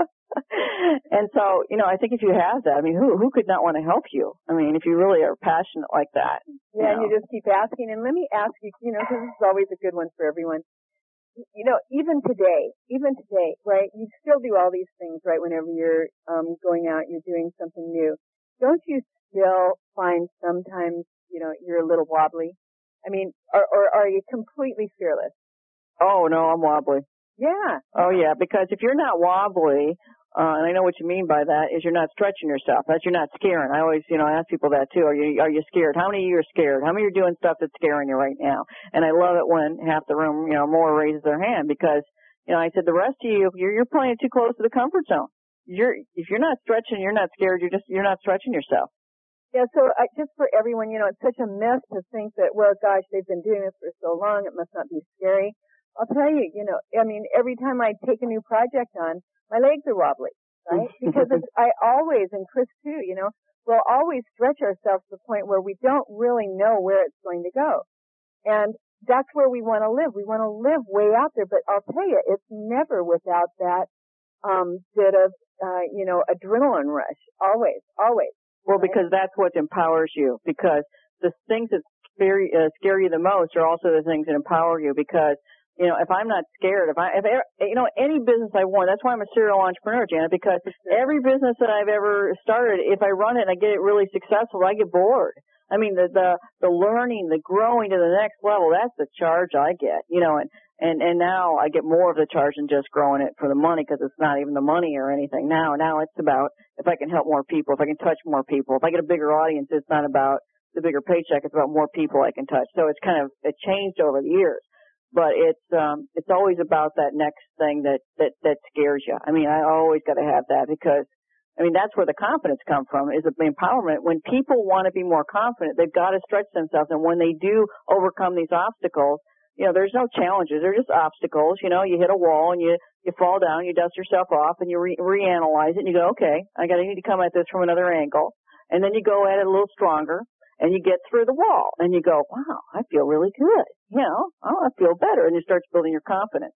And so, you know, I think if you have that, I mean, who who could not want to help you? I mean, if you really are passionate like that.
Yeah,
you know.
and you just keep asking. And let me ask you, you know, because this is always a good one for everyone. You know, even today, even today, right, you still do all these things, right, whenever you're um, going out, you're doing something new. don't you still find sometimes, you know, you're a little wobbly? I mean, or, or are you completely fearless?
Oh, no, I'm wobbly.
Yeah.
Oh, yeah, because if you're not wobbly, uh, and I know what you mean by that, is you're not stretching yourself. That's you're not scaring. I always, you know, ask people that too. Are you, are you scared? How many of you are scared? How many are doing stuff that's scaring you right now? And I love it when half the room, you know, more raises their hand because, you know, I said the rest of you, you're, you're playing too close to the comfort zone. You're, if you're not stretching, you're not scared. You're just, you're not stretching yourself.
Yeah, so I, just for everyone, you know, it's such a myth to think that, well, gosh, they've been doing this for so long, it must not be scary. I'll tell you, you know, I mean, every time I take a new project on, my legs are wobbly, right? Because it's, I always, and Chris too, you know, we'll always stretch ourselves to the point where we don't really know where it's going to go. And that's where we want to live. We want to live way out there, but I'll tell you, it's never without that um bit of, uh, you know, adrenaline rush. Always, always.
Well, because that's what empowers you. Because the things that scare, uh, scare you the most are also the things that empower you. Because, you know, if I'm not scared, if I, if you know, any business I want, that's why I'm a serial entrepreneur, Janet. Because every business that I've ever started, if I run it and I get it really successful, I get bored. I mean, the the the learning, the growing to the next level, that's the charge I get. You know, and and and now I get more of the charge than just growing it for the money because it's not even the money or anything. Now, now it's about if I can help more people, if I can touch more people, if I get a bigger audience, it's not about the bigger paycheck, it's about more people I can touch. So it's kind of it changed over the years, but it's um it's always about that next thing that that that scares you. I mean, I always got to have that because I mean that's where the confidence comes from is the empowerment. When people want to be more confident, they've got to stretch themselves, and when they do overcome these obstacles. You know, there's no challenges. They're just obstacles. You know, you hit a wall and you, you fall down, you dust yourself off and you re- reanalyze it and you go, okay, I got to need to come at this from another angle. And then you go at it a little stronger and you get through the wall and you go, wow, I feel really good. You know, oh, I feel better. And you start building your confidence.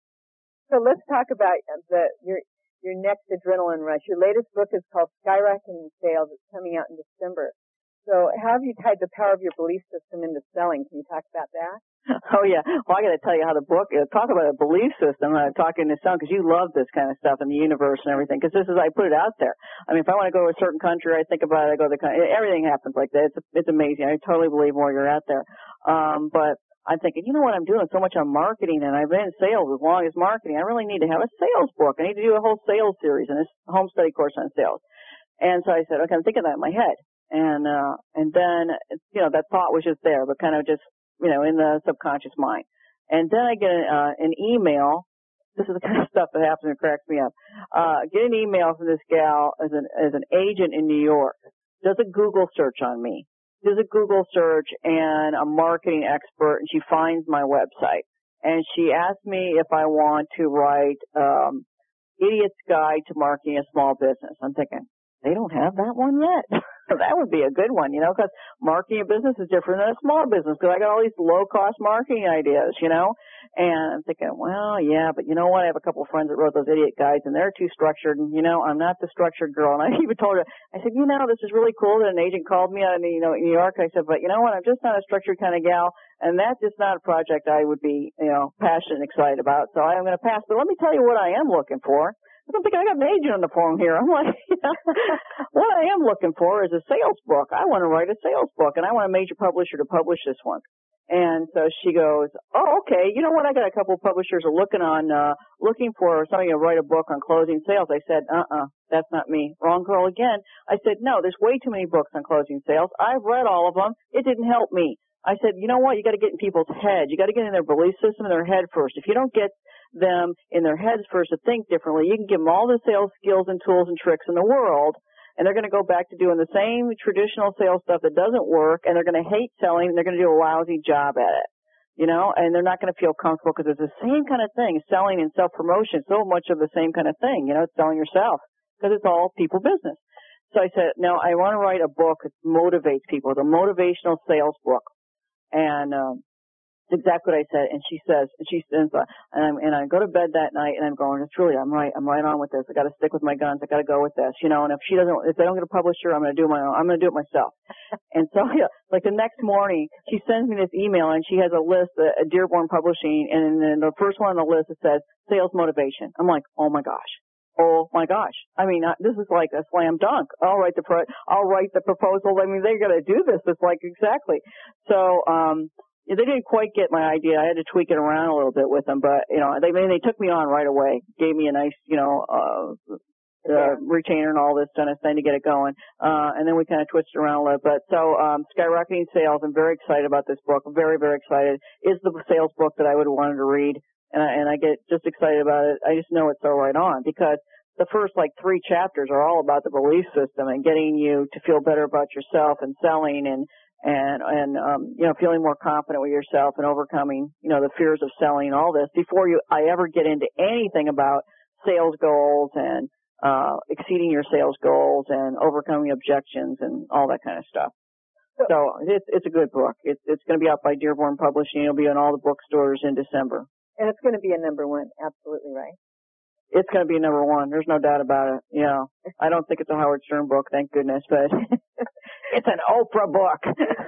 So let's talk about the, your, your next adrenaline rush. Your latest book is called Skyrocketing Sales. It's coming out in December. So how have you tied the power of your belief system into selling? Can you talk about that?
Oh, yeah. Well, I got to tell you how the book, uh, talk about a belief system. I'm talking to some because you love this kind of stuff in the universe and everything because this is, I put it out there. I mean, if I want to go to a certain country, I think about it, I go to the country. Everything happens like that. It's, it's amazing. I totally believe more you're out there. Um, but I'm thinking, you know what, I'm doing so much on marketing and I've been in sales as long as marketing. I really need to have a sales book. I need to do a whole sales series and a home study course on sales. And so I said, okay, I'm thinking that in my head. And, uh, and then, you know, that thought was just there, but kind of just, you know, in the subconscious mind. And then I get an, uh, an email. This is the kind of stuff that happens and cracks me up. Uh, get an email from this gal as an, as an agent in New York. Does a Google search on me. Does a Google search and a marketing expert, and she finds my website. And she asked me if I want to write, um, Idiot's Guide to Marketing a Small Business. I'm thinking, they don't have that one yet. That would be a good one, you know, because marketing a business is different than a small business because I got all these low-cost marketing ideas, you know. And I'm thinking, well, yeah, but you know what? I have a couple of friends that wrote those idiot guides, and they're too structured. And, you know, I'm not the structured girl. And I even told her, I said, you know, this is really cool that an agent called me out of, you know, New York. I said, but you know what? I'm just not a structured kind of gal, and that's just not a project I would be, you know, passionate and excited about. So I'm going to pass. But let me tell you what I am looking for. I don't think I got an agent on the phone here. I'm like, what I am looking for is a sales book. I want to write a sales book, and I want a major publisher to publish this one. And so she goes, oh, okay. You know what? I got a couple of publishers are looking on, uh, looking for somebody to write a book on closing sales. I said, uh-uh, that's not me. Wrong girl again. I said, no, there's way too many books on closing sales. I've read all of them. It didn't help me. I said, you know what? You got to get in people's heads. You got to get in their belief system in their head first. If you don't get them in their heads first to think differently, you can give them all the sales skills and tools and tricks in the world, and they're going to go back to doing the same traditional sales stuff that doesn't work, and they're going to hate selling, and they're going to do a lousy job at it, you know, and they're not going to feel comfortable because it's the same kind of thing. Selling and self-promotion, so much of the same kind of thing, you know, it's selling yourself because it's all people business. So I said, no, I want to write a book that motivates people, the motivational sales book. And um, it's exactly what I said. And she says, and she says, uh, and, I'm, and I go to bed that night, and I'm going, it's really, I'm right, I'm right on with this. I got to stick with my guns. I got to go with this, you know. And if she doesn't, if they don't get a publisher, I'm going to do my own. I'm going to do it myself. And so, yeah, like the next morning, she sends me this email, and she has a list, uh, Dearborn Publishing, and then the first one on the list it says sales motivation. I'm like, oh my gosh. oh my gosh. I mean, uh, this is like a slam dunk. I'll write the pro- I'll write the proposal. I mean, they're going to do this. It's like exactly. So, um, they didn't quite get my idea. I had to tweak it around a little bit with them, but you know, they, I mean, they took me on right away, gave me a nice, you know, uh, uh, retainer and all this kind of thing to get it going. Uh, and then we kind of twisted around a little bit. So, um, Skyrocketing Sales, I'm very excited about this book. Very, very excited. It's the sales book that I would have wanted to read. And I, and I get just excited about it. I just know it's so right on because the first like three chapters are all about the belief system and getting you to feel better about yourself and selling and, and, and, um, you know, feeling more confident with yourself and overcoming, you know, the fears of selling and all this before you, I ever get into anything about sales goals and, uh, exceeding your sales goals and overcoming objections and all that kind of stuff. So it's, it's a good book. It's, it's going to be out by Dearborn Publishing. It'll be in all the bookstores in December.
And it's going to be a number one. Absolutely right.
It's going to be number one. There's no doubt about it. You know, I don't think it's a Howard Stern book, thank goodness, but it's an Oprah book.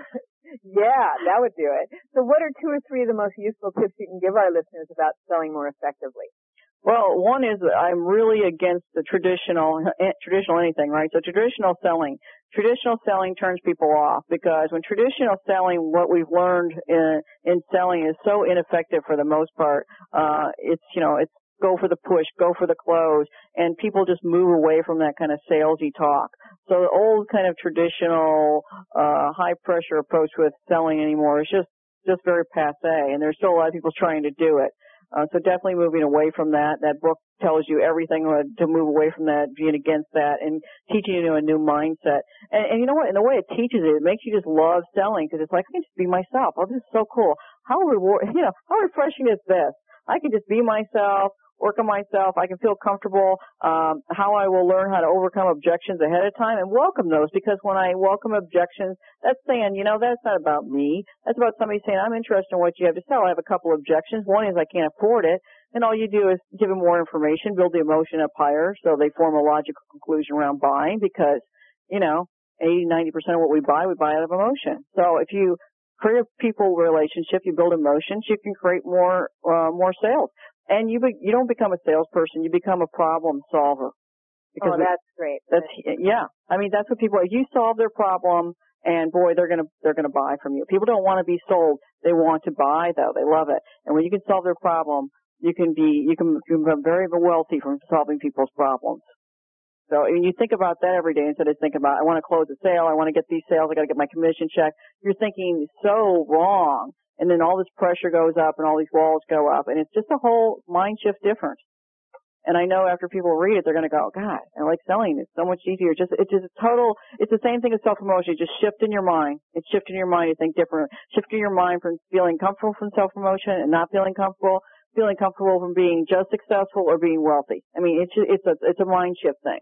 Yeah, that would do it. So what are two or three of the most useful tips you can give our listeners about selling more effectively?
Well, one is that I'm really against the traditional, traditional anything, right? So traditional selling. Traditional selling turns people off because when traditional selling, what we've learned in, in selling is so ineffective for the most part. Uh, it's, you know, it's go for the push, go for the close, and people just move away from that kind of salesy talk. So the old kind of traditional, uh, high pressure approach with selling anymore is just, just very passé, and there's still a lot of people trying to do it. Uh, so definitely moving away from that. That book tells you everything to move away from that, being against that, and teaching you a new mindset. And, and you know what? In the way it teaches it, it makes you just love selling because it's like, I can just be myself. Oh, this is so cool. How reward, you know, how refreshing is this? I can just be myself, work on myself. I can feel comfortable. Um, how I will learn how to overcome objections ahead of time and welcome those because when I welcome objections, that's saying, you know, that's not about me. That's about somebody saying, I'm interested in what you have to sell. I have a couple objections. One is I can't afford it. And all you do is give them more information, build the emotion up higher so they form a logical conclusion around buying because, you know, eighty, ninety percent of what we buy, we buy out of emotion. So if you create a people relationship, you build emotions, you can create more, uh, more sales. And you be, you don't become a salesperson, you become a problem solver.
Because oh, that's great.
That's, yeah. I mean, that's what people, you solve their problem and boy, they're gonna, they're gonna buy from you. People don't want to be sold. They want to buy though. They love it. And when you can solve their problem, you can be, you can, you can become very wealthy from solving people's problems. So when you think about that every day instead of thinking about, I want to close a sale, I want to get these sales, I got to get my commission check. You're thinking so wrong. And then all this pressure goes up and all these walls go up. And it's just a whole mind shift difference. And I know after people read it, they're going to go, God, I like selling. It's so much easier. Just, it's just a total, it's the same thing as self-promotion. Just shift in your mind. It's shifting your mind to think different. Shifting your mind from feeling comfortable from self-promotion and not feeling comfortable, feeling comfortable from being just successful or being wealthy. I mean, it's, it's a, it's a mind shift thing.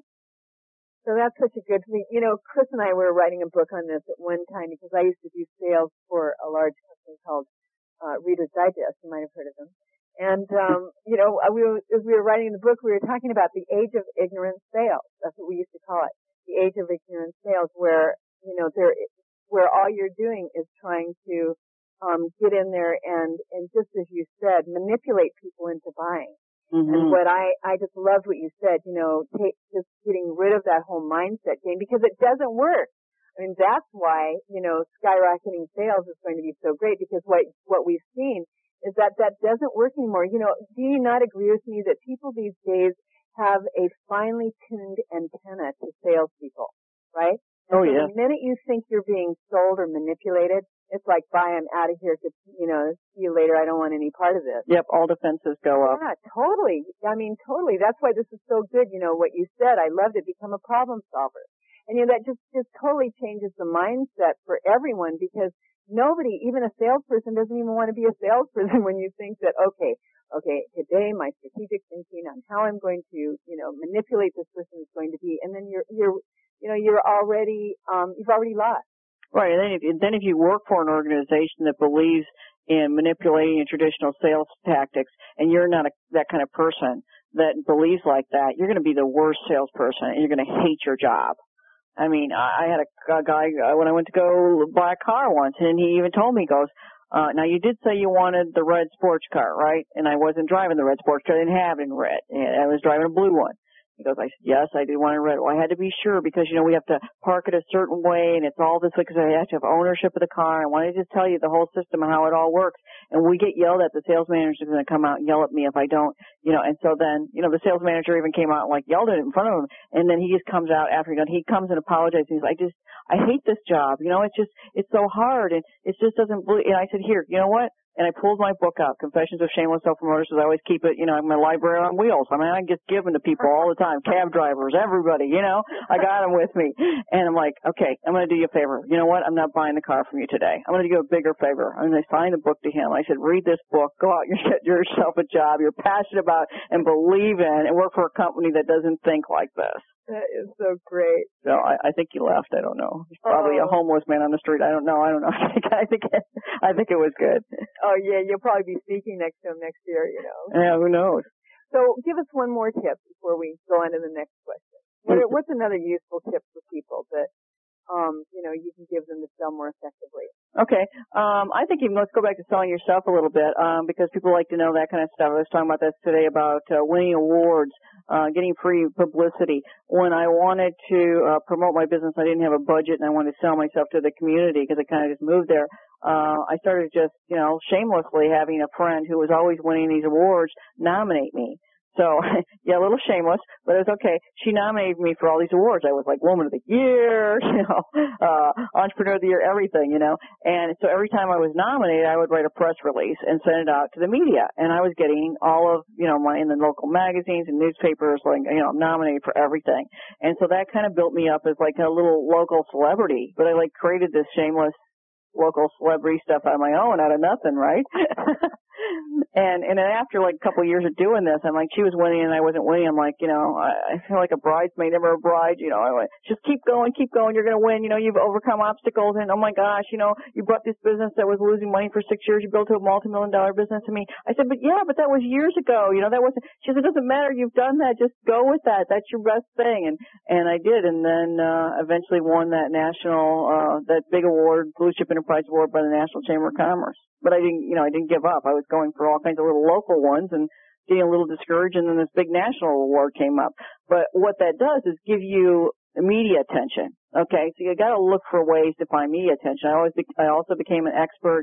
So that's such a good thing. You know, Chris and I were writing a book on this at one time because I used to do sales for a large company called uh, Reader's Digest. You might have heard of them. And, um, you know, we were, as we were writing the book, we were talking about the age of ignorant sales. That's what we used to call it. The age of ignorant sales where, you know, there, where all you're doing is trying to um, get in there and, and just as you said, manipulate people into buying. Mm-hmm. And what I, I just loved what you said, you know, take, just getting rid of that whole mindset game because it doesn't work. I mean, that's why, you know, skyrocketing sales is going to be so great because what, what we've seen is that that doesn't work anymore. You know, do you not agree with me that people these days have a finely tuned antenna to salespeople, right?
Oh,
so
yeah.
The minute you think you're being sold or manipulated, it's like, bye, I'm out of here. You know, see you later. I don't want any part of this.
Yep, all defenses go up.
Yeah, totally. I mean, totally. That's why this is so good. You know, what you said, I loved it. Become a problem solver. And, you know, that just, just totally changes the mindset for everyone because nobody, even a salesperson, doesn't even want to be a salesperson when you think that, okay, okay, today my strategic thinking on how I'm going to, you know, manipulate this person is going to be, and then you're, you're, you know, you're already, um, you've already lost.
Right, and then if, then if you work for an organization that believes in manipulating and traditional sales tactics, and you're not a, that kind of person that believes like that, you're going to be the worst salesperson, and you're going to hate your job. I mean, I, I had a, a guy uh, when I went to go buy a car once, and he even told me, he goes, uh, now you did say you wanted the red sports car, right? And I wasn't driving the red sports car. I didn't have it in red. I was driving a blue one. He goes, I said, yes, I did want to read it. Well, I had to be sure because, you know, we have to park it a certain way and it's all this way because I have to have ownership of the car. I wanted to just tell you the whole system and how it all works. And we get yelled at. The sales manager is going to come out and yell at me if I don't, you know, and so then, you know, the sales manager even came out and like yelled at it in front of him. And then he just comes out after he done. He comes and apologizes. He's like, I just, I hate this job. You know, it's just, it's so hard and it just doesn't, and I said, here, you know what? And I pulled my book out, Confessions of Shameless Self-Promoters, because I always keep it, you know, in my library on wheels. I mean, I get given to people all the time, cab drivers, everybody, you know. I got them with me. And I'm like, okay, I'm going to do you a favor. You know what? I'm not buying the car from you today. I'm going to do you a bigger favor. I'm going to sign the book to him. I said, read this book. Go out and get yourself a job you're passionate about and believe in and work for a company that doesn't think like this.
That is so great.
So I, I think he left. I don't know. He's probably
oh.
a homeless man on the street. I don't know. I don't know. I think I think it, I think it was good.
Oh yeah, you'll probably be speaking next to him next year. You know.
Yeah, who knows?
So give us one more tip before we go on to the next question. What are, what's another useful tip for people that um you know you can give them to sell more effectively?
Okay. Um, I think even let's go back to selling yourself a little bit, um, because people like to know that kind of stuff. I was talking about this today about uh, winning awards, uh, getting free publicity. When I wanted to uh, promote my business, I didn't have a budget, and I wanted to sell myself to the community because I kind of just moved there. Uh, I started just, you know, shamelessly having a friend who was always winning these awards nominate me. So, yeah, a little shameless, but it was okay. She nominated me for all these awards. I was like Woman of the Year, you know, uh, Entrepreneur of the Year, everything, you know. And so every time I was nominated, I would write a press release and send it out to the media. And I was getting all of, you know, my, in the local magazines and newspapers, like, you know, I'm nominated for everything. And so that kind of built me up as like a little local celebrity. But I like created this shameless local celebrity stuff on my own out of nothing, right? and and then after like a couple of years of doing this, I'm like, she was winning and I wasn't winning. I'm like, you know, I, I feel like a bridesmaid, never a bride. You know, I went, just keep going, keep going. You're going to win. You know, you've overcome obstacles. And oh my gosh, you know, you brought this business that was losing money for six years. You built a multi-million dollar business to me. I said, but yeah, but that was years ago. You know, that wasn't. She said, it doesn't matter. You've done that. Just go with that. That's your best thing. And and I did. And then uh, eventually won that national, uh, that big award, Blue Chip Enterprise Award by the National Chamber of Commerce. But I didn't, you know, I didn't give up. I was going for all kinds of little local ones and getting a little discouraged, and then this big national award came up. But what that does is give you media attention. Okay, so you got to look for ways to find media attention. I always, be, I also became an expert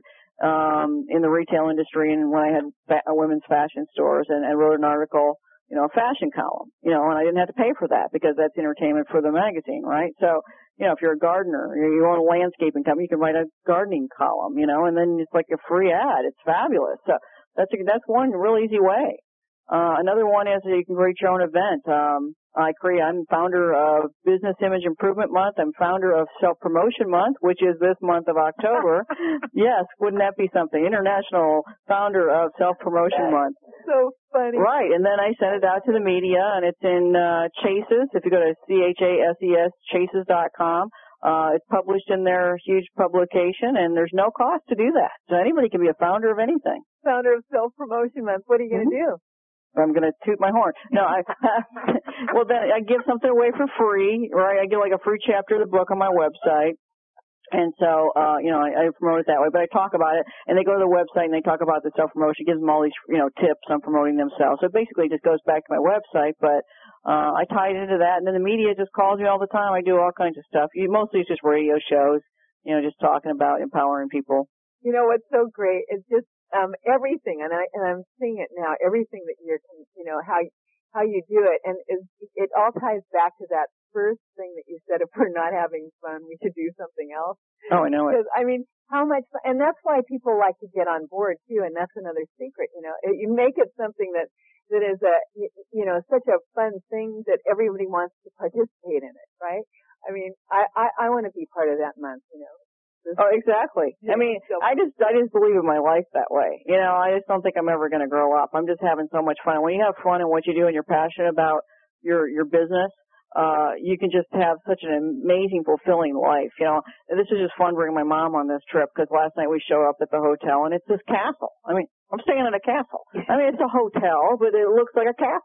um, in the retail industry, and when I had fa- women's fashion stores, and I wrote an article, you know, a fashion column, you know, and I didn't have to pay for that because that's entertainment for the magazine, right? So, you know, if you're a gardener, you own a landscaping company, you can write a gardening column, you know, and then it's like a free ad. It's fabulous. So that's a, that's one real easy way. Uh, another one is that you can create your own event. Um, I create, I'm founder of Business Image Improvement Month. I'm founder of Self Promotion Month, which is this month of October. Yes, wouldn't that be something? International founder of Self Promotion Month.
So funny.
Right, and then I send it out to the media, and it's in uh, Chases. If you go to C H A S E S, chases dot com, uh, it's published in their huge publication, and there's no cost to do that. So anybody can be a founder of anything.
Founder of Self Promotion Month. What are you going to
Mm-hmm.
do?
I'm going to toot my horn. No, I, well, then I give something away for free, right? I give like a free chapter of the book on my website. And so, uh, you know, I, I promote it that way, but I talk about it, and they go to the website and they talk about the self-promotion, gives them all these, you know, tips on promoting themselves. So basically it just goes back to my website, but, uh, I tie it into that, and then the media just calls me all the time. I do all kinds of stuff. You, mostly it's just radio shows, you know, just talking about empowering people.
You know what's so great? It's just, um, everything, and I, and I'm seeing it now, everything that you're, you know, how, how you do it, and it, it all ties back to that first thing that you said, if we're not having fun, we should do something else.
Oh, I know it.
Because, I mean, how much, and that's why people like to get on board too, and that's another secret, you know, it, you make it something that, that is a, you know, such a fun thing that everybody wants to participate in it, right? I mean, I, I, I want to be part of that month, you know.
Oh, exactly. I mean, I just, I just believe in my life that way. You know, I just don't think I'm ever going to grow up. I'm just having so much fun. When you have fun in what you do and you're passionate about your, your business, uh, you can just have such an amazing, fulfilling life. You know, and this is just fun bringing my mom on this trip because last night we show up at the hotel and it's this castle. I mean, I'm staying in a castle. I mean, it's a hotel, but it looks like a castle.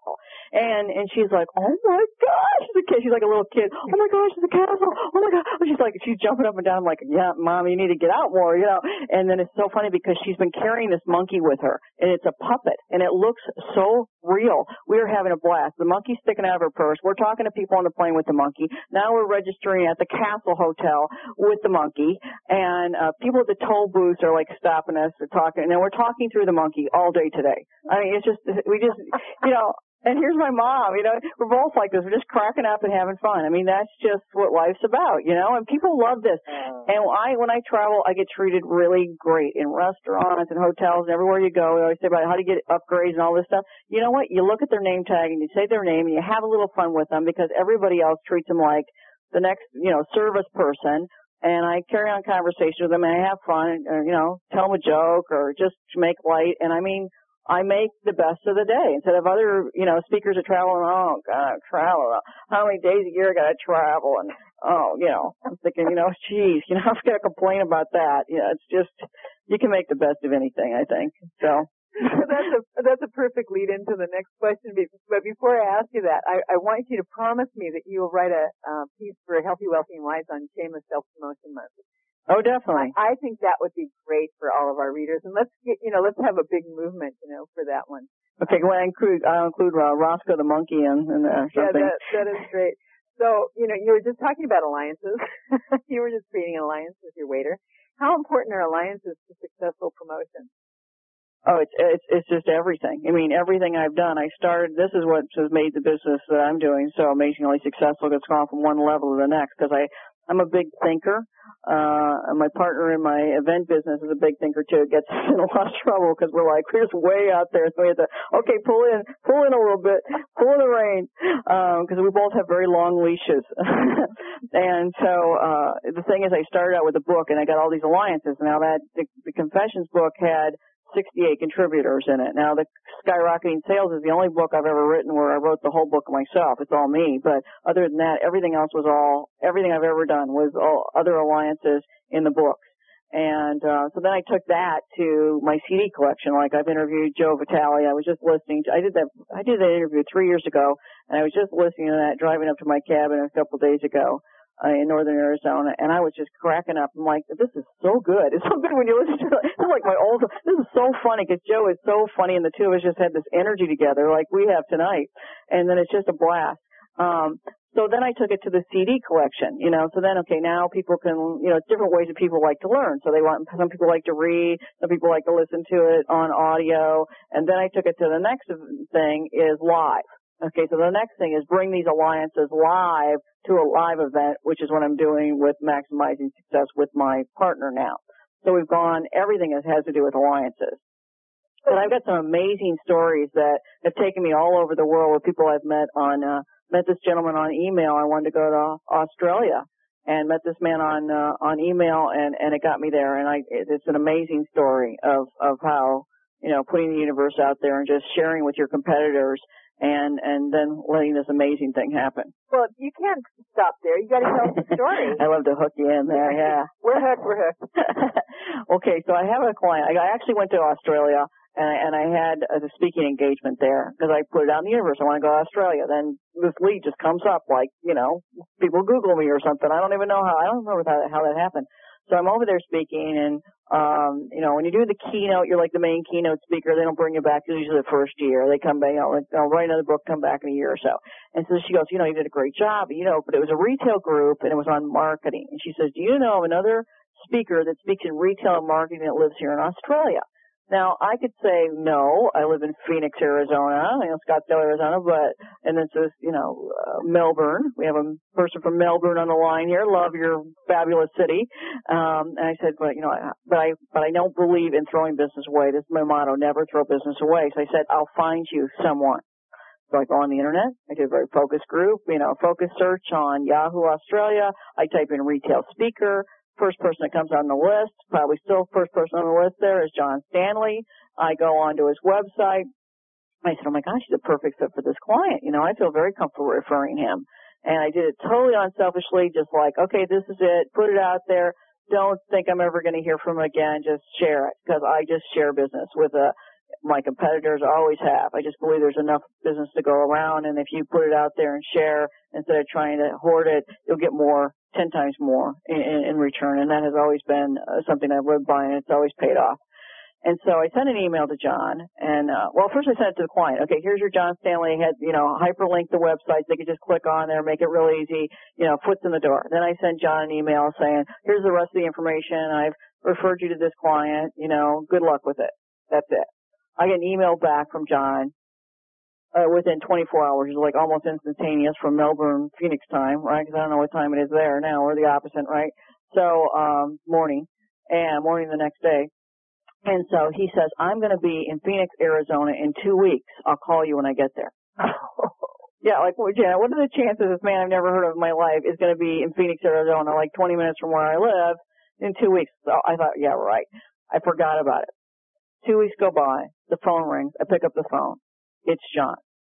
And and she's like, oh my gosh, she's a kid. She's like a little kid. Oh my gosh, it's a castle. Oh my god. She's like, she's jumping up and down. I'm like, yeah, Mom, you need to get out more, you know. And then it's so funny because she's been carrying this monkey with her, and it's a puppet, and it looks so real. We are having a blast. The monkey's sticking out of her purse. We're talking to people on the plane with the monkey. Now we're registering at the Castle Hotel with the monkey, and uh, people at the toll booths are like stopping us, they're talking, and then we're talking through the monkey all day today. I mean, it's just, we just, you know, and here's my mom, you know, we're both like this. We're just cracking up and having fun. I mean, that's just what life's about, you know, and people love this. And I, when I travel, I get treated really great in restaurants and hotels and everywhere you go. We always say about how to get upgrades and all this stuff. You know what? You look at their name tag and you say their name and you have a little fun with them because everybody else treats them like the next, you know, service person. And I carry on conversation with them and I have fun, or, you know, tell them a joke or just make light. And I mean, I make the best of the day instead of other, you know, speakers that travel and, oh, God, travel. How many days a year I got to travel? And, oh, you know, I'm thinking, you know, geez, you know, I'm going to complain about that. You know, it's just, you can make the best of anything, I think. So.
that's a that's a perfect lead into the next question. But before I ask you that, I, I want you to promise me that you will write a uh, piece for Healthy, Wealthy, and Wise on Shameless Self-Promotion Month.
Oh, definitely.
I, I think that would be great for all of our readers, and let's get you know let's have a big movement, you know, for that one.
Okay, well, I include I'll include uh, Roscoe the monkey in, in there.
Yeah, that that is great. So, you know, you were just talking about alliances. You were just creating an alliance with your waiter. How important are alliances to successful promotion?
Oh, it's it's it's just everything. I mean, everything I've done. I started. This is what has made the business that I'm doing so amazingly successful. It's gone from one level to the next because I I'm a big thinker. Uh, and my partner in my event business is a big thinker too. It gets in a lot of trouble because we're like, we're just way out there. So we have to, okay, pull in, pull in a little bit, pull in the reins, um, because we both have very long leashes. And so, uh, the thing is I started out with a book and I got all these alliances. Now that the, the Confessions book had sixty-eight contributors in it. Now, the Skyrocketing Sales is the only book I've ever written where I wrote the whole book myself. It's all me. But other than that, everything else was all, everything I've ever done was all other alliances in the books. And uh, so then I took that to my C D collection. Like I've interviewed Joe Vitale. I was just listening to, I did that, I did that interview three years ago, and I was just listening to that driving up to my cabin a couple of days ago. Uh, in northern Arizona, and I was just cracking up. I'm like, this is so good. It's so good when you listen to it. It's like my old, this is so funny because Joe is so funny and the two of us just had this energy together like we have tonight. And then it's just a blast. Um, so then I took it to the C D collection, you know, so then, okay, now people can, you know, it's different ways that people like to learn. So they want, some people like to read, some people like to listen to it on audio. And then I took it to the next thing is live. Okay, so the next thing is bring these alliances live to a live event, which is what I'm doing with Maximizing Success with my partner now. So we've gone, everything that has to do with alliances. But I've got some amazing stories that have taken me all over the world with people I've met on, uh, met this gentleman on email. I wanted to go to Australia and met this man on, uh, on email and, and it got me there. And I, it's an amazing story of, of how, you know, putting the universe out there and just sharing with your competitors and and then letting this amazing thing happen.
Well, you can't stop there. You got to tell the story.
I love to hook you in there, yeah.
We're hooked, we're hooked.
Okay, so I have a client. I actually went to Australia, and I, and I had a speaking engagement there because I put it out in the universe. I want to go to Australia. Then this lead just comes up like, you know, people Google me or something. I don't even know how. I don't remember how, how that happened. So I'm over there speaking, and, um, you know, when you do the keynote, you're like the main keynote speaker. They don't bring you back usually the first year. They come back, you know, like, I'll write another book, come back in a year or so. And so she goes, you know, you did a great job, you know, but it was a retail group, and it was on marketing. And she says, do you know of another speaker that speaks in retail and marketing that lives here in Australia? Now, I could say no. I live in Phoenix, Arizona, you know, Scottsdale, Arizona, but, and this is, you know, uh, Melbourne. We have a person from Melbourne on the line here. Love your fabulous city. Um, and I said, but, you know, I, but I, but I don't believe in throwing business away. This is my motto, never throw business away. So I said, I'll find you someone. So I go on the internet. I do a very focused group, you know, focus search on Yahoo Australia. I type in retail speaker. First person that comes on the list, probably still first person on the list there is John Stanley. I go onto his website. I said, oh my gosh, he's a perfect fit for this client. You know, I feel very comfortable referring him. And I did it totally unselfishly, just like, okay, this is it. Put it out there. Don't think I'm ever going to hear from him again. Just share it because I just share business with a, my competitors always have. I just believe there's enough business to go around, and if you put it out there and share instead of trying to hoard it, you'll get more, ten times more in, in, in return. And that has always been uh, something I've lived by, and it's always paid off. And so I sent an email to John, and, uh, well, first I sent it to the client. Okay, here's your John Stanley, had, you know, hyperlink the website. They could just click on there, make it real easy, you know, foot's in the door. Then I sent John an email saying, here's the rest of the information. I've referred you to this client, you know, good luck with it. That's it. I get an email back from John, uh, within twenty-four hours, like almost instantaneous from Melbourne, Phoenix time, right? Because I don't know what time it is there now, or the opposite, right? So, um, morning, and morning the next day. And so he says, I'm going to be in Phoenix, Arizona in two weeks. I'll call you when I get there. Yeah, like, well, Janet, what are the chances this man I've never heard of in my life is going to be in Phoenix, Arizona, like twenty minutes from where I live in two weeks? So I thought, yeah, right. I forgot about it. Two weeks go by. The phone rings. I pick up the phone. It's John.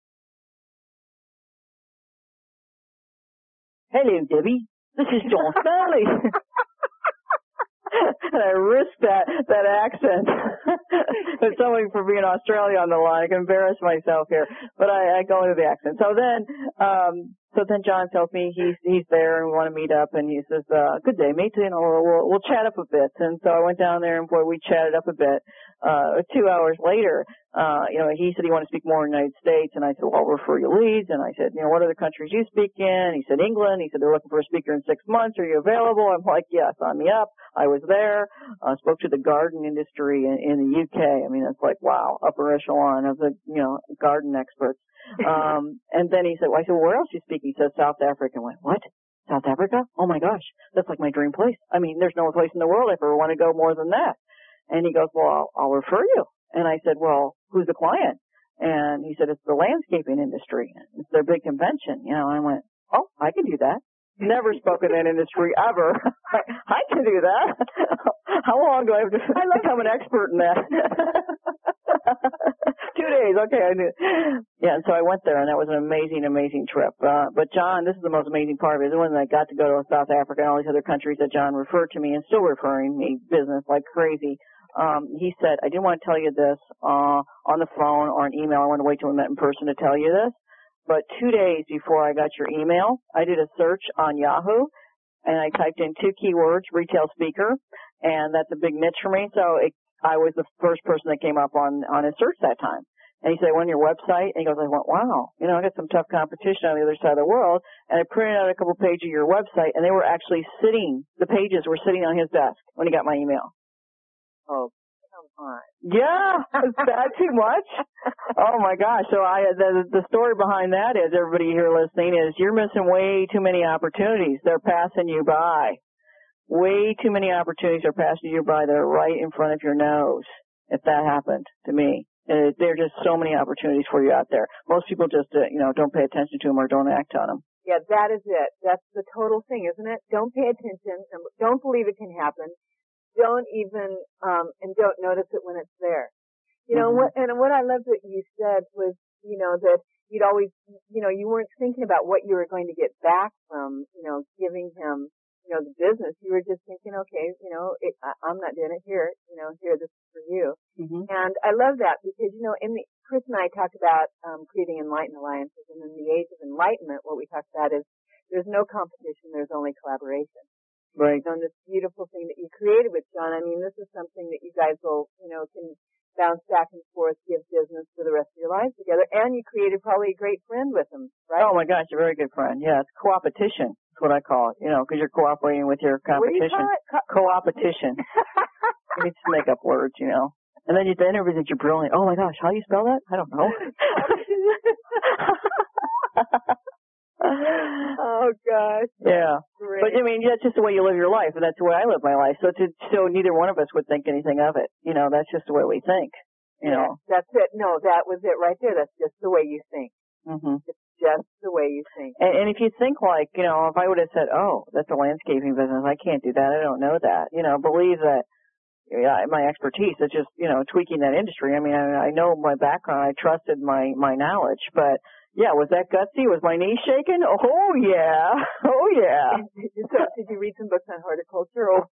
Hello, Debbie. This is John Stanley. And I risked that, that accent. There's somebody for being Australia on the line. I can embarrass myself here. But I, I go into the accent. So then, um, so then John tells me he's, he's there and we want to meet up, and he says, uh, good day, mate. You know, we'll, we'll chat up a bit. And so I went down there and boy, we chatted up a bit. Uh, two hours later, uh, you know, he said he wanted to speak more in the United States, and I said, well, I'll refer you leads. And I said, you know, what other countries you speak in? He said, England. He said, they're looking for a speaker in six months. Are you available? I'm like, yeah, sign me up. I was there, uh, spoke to the garden industry in, in the U K. I mean, it's like, wow, upper echelon of the, you know, garden experts. Um, and then he said, well, I said, well, where else do you speak? He said, South Africa. I went, what? South Africa? Oh my gosh, that's like my dream place. I mean, there's no place in the world I ever want to go more than that. And he goes, well, I'll, I'll refer you. And I said, well, who's the client? And he said, it's the landscaping industry. It's their big convention. You know, I went, oh, I can do that. Never spoken in that industry ever. I can do that. How long do I have to I become an expert in that? Two days. Okay, I knew. Yeah, and so I went there, and that was an amazing, amazing trip. Uh, but John, this is the most amazing part of it, is when I got to go to South Africa and all these other countries that John referred to me and still referring me business like crazy. Um, he said, I didn't want to tell you this uh, on the phone or an email. I want to wait till we met in person to tell you this. But two days before I got your email, I did a search on Yahoo, and I typed in two keywords, retail speaker, and that's a big niche for me. So it, I was the first person that came up on, on his search that time. And he said, I went on your website, and he goes, I went, wow, you know, I got some tough competition on the other side of the world. And I printed out a couple pages of your website, and they were actually sitting, the pages were sitting on his desk when he got my email.
Oh, come on.
Yeah, is that too much? Oh my gosh! So I the the story behind that is, everybody here listening, is you're missing way too many opportunities. They're passing you by. Way too many opportunities are passing you by. They're right in front of your nose. If that happened to me, and there are just so many opportunities for you out there. Most people just uh, you know don't pay attention to them or don't act on them.
Yeah, that is it. That's the total thing, isn't it? Don't pay attention. Don't believe it can happen. Don't even, um, and don't notice it when it's there. You know, mm-hmm. what, and what I loved what you said was, you know, that you'd always, you know, you weren't thinking about what you were going to get back from, you know, giving him, you know, the business. You were just thinking, okay, you know, it, I, I'm not doing it here, you know, here, this is for you. Mm-hmm. And I love that because, you know, in the, Chris and I talked about, um, creating enlightened alliances, and in the age of enlightenment, what we talked about is there's no competition, there's only collaboration.
Right.
On this beautiful thing that you created with John. I mean, this is something that you guys will, you know, can bounce back and forth, give business for the rest of your lives together. And you created probably a great friend with him, right?
Oh my gosh, a very good friend. Yeah, it's co-opetition. That's what I call it. You know, because you're cooperating with your competition.
What do you call it? Co-
co-opetition. You need to make up words, you know. And then you then everything you're brilliant. Oh my gosh, how do you spell that? I don't know.
Oh gosh.
Yeah.
Great.
But I mean, that's just the way you live your life, and that's the way I live my life. So to, so neither one of us would think anything of it. You know, that's just the way we think. You
yeah,
know.
That's it. No, that was it right there. That's just the way you think.
Mm-hmm.
It's just the way you think.
And, and if you think like, you know, if I would have said, oh, that's a landscaping business, I can't do that. I don't know that. You know, believe that. Yeah, my expertise is just, you know, tweaking that industry. I mean, I, I know my background. I trusted my, my knowledge, but, Yeah, was that gutsy? Was my knee shaking? Oh, yeah. Oh, yeah.
So did you read some books on horticulture or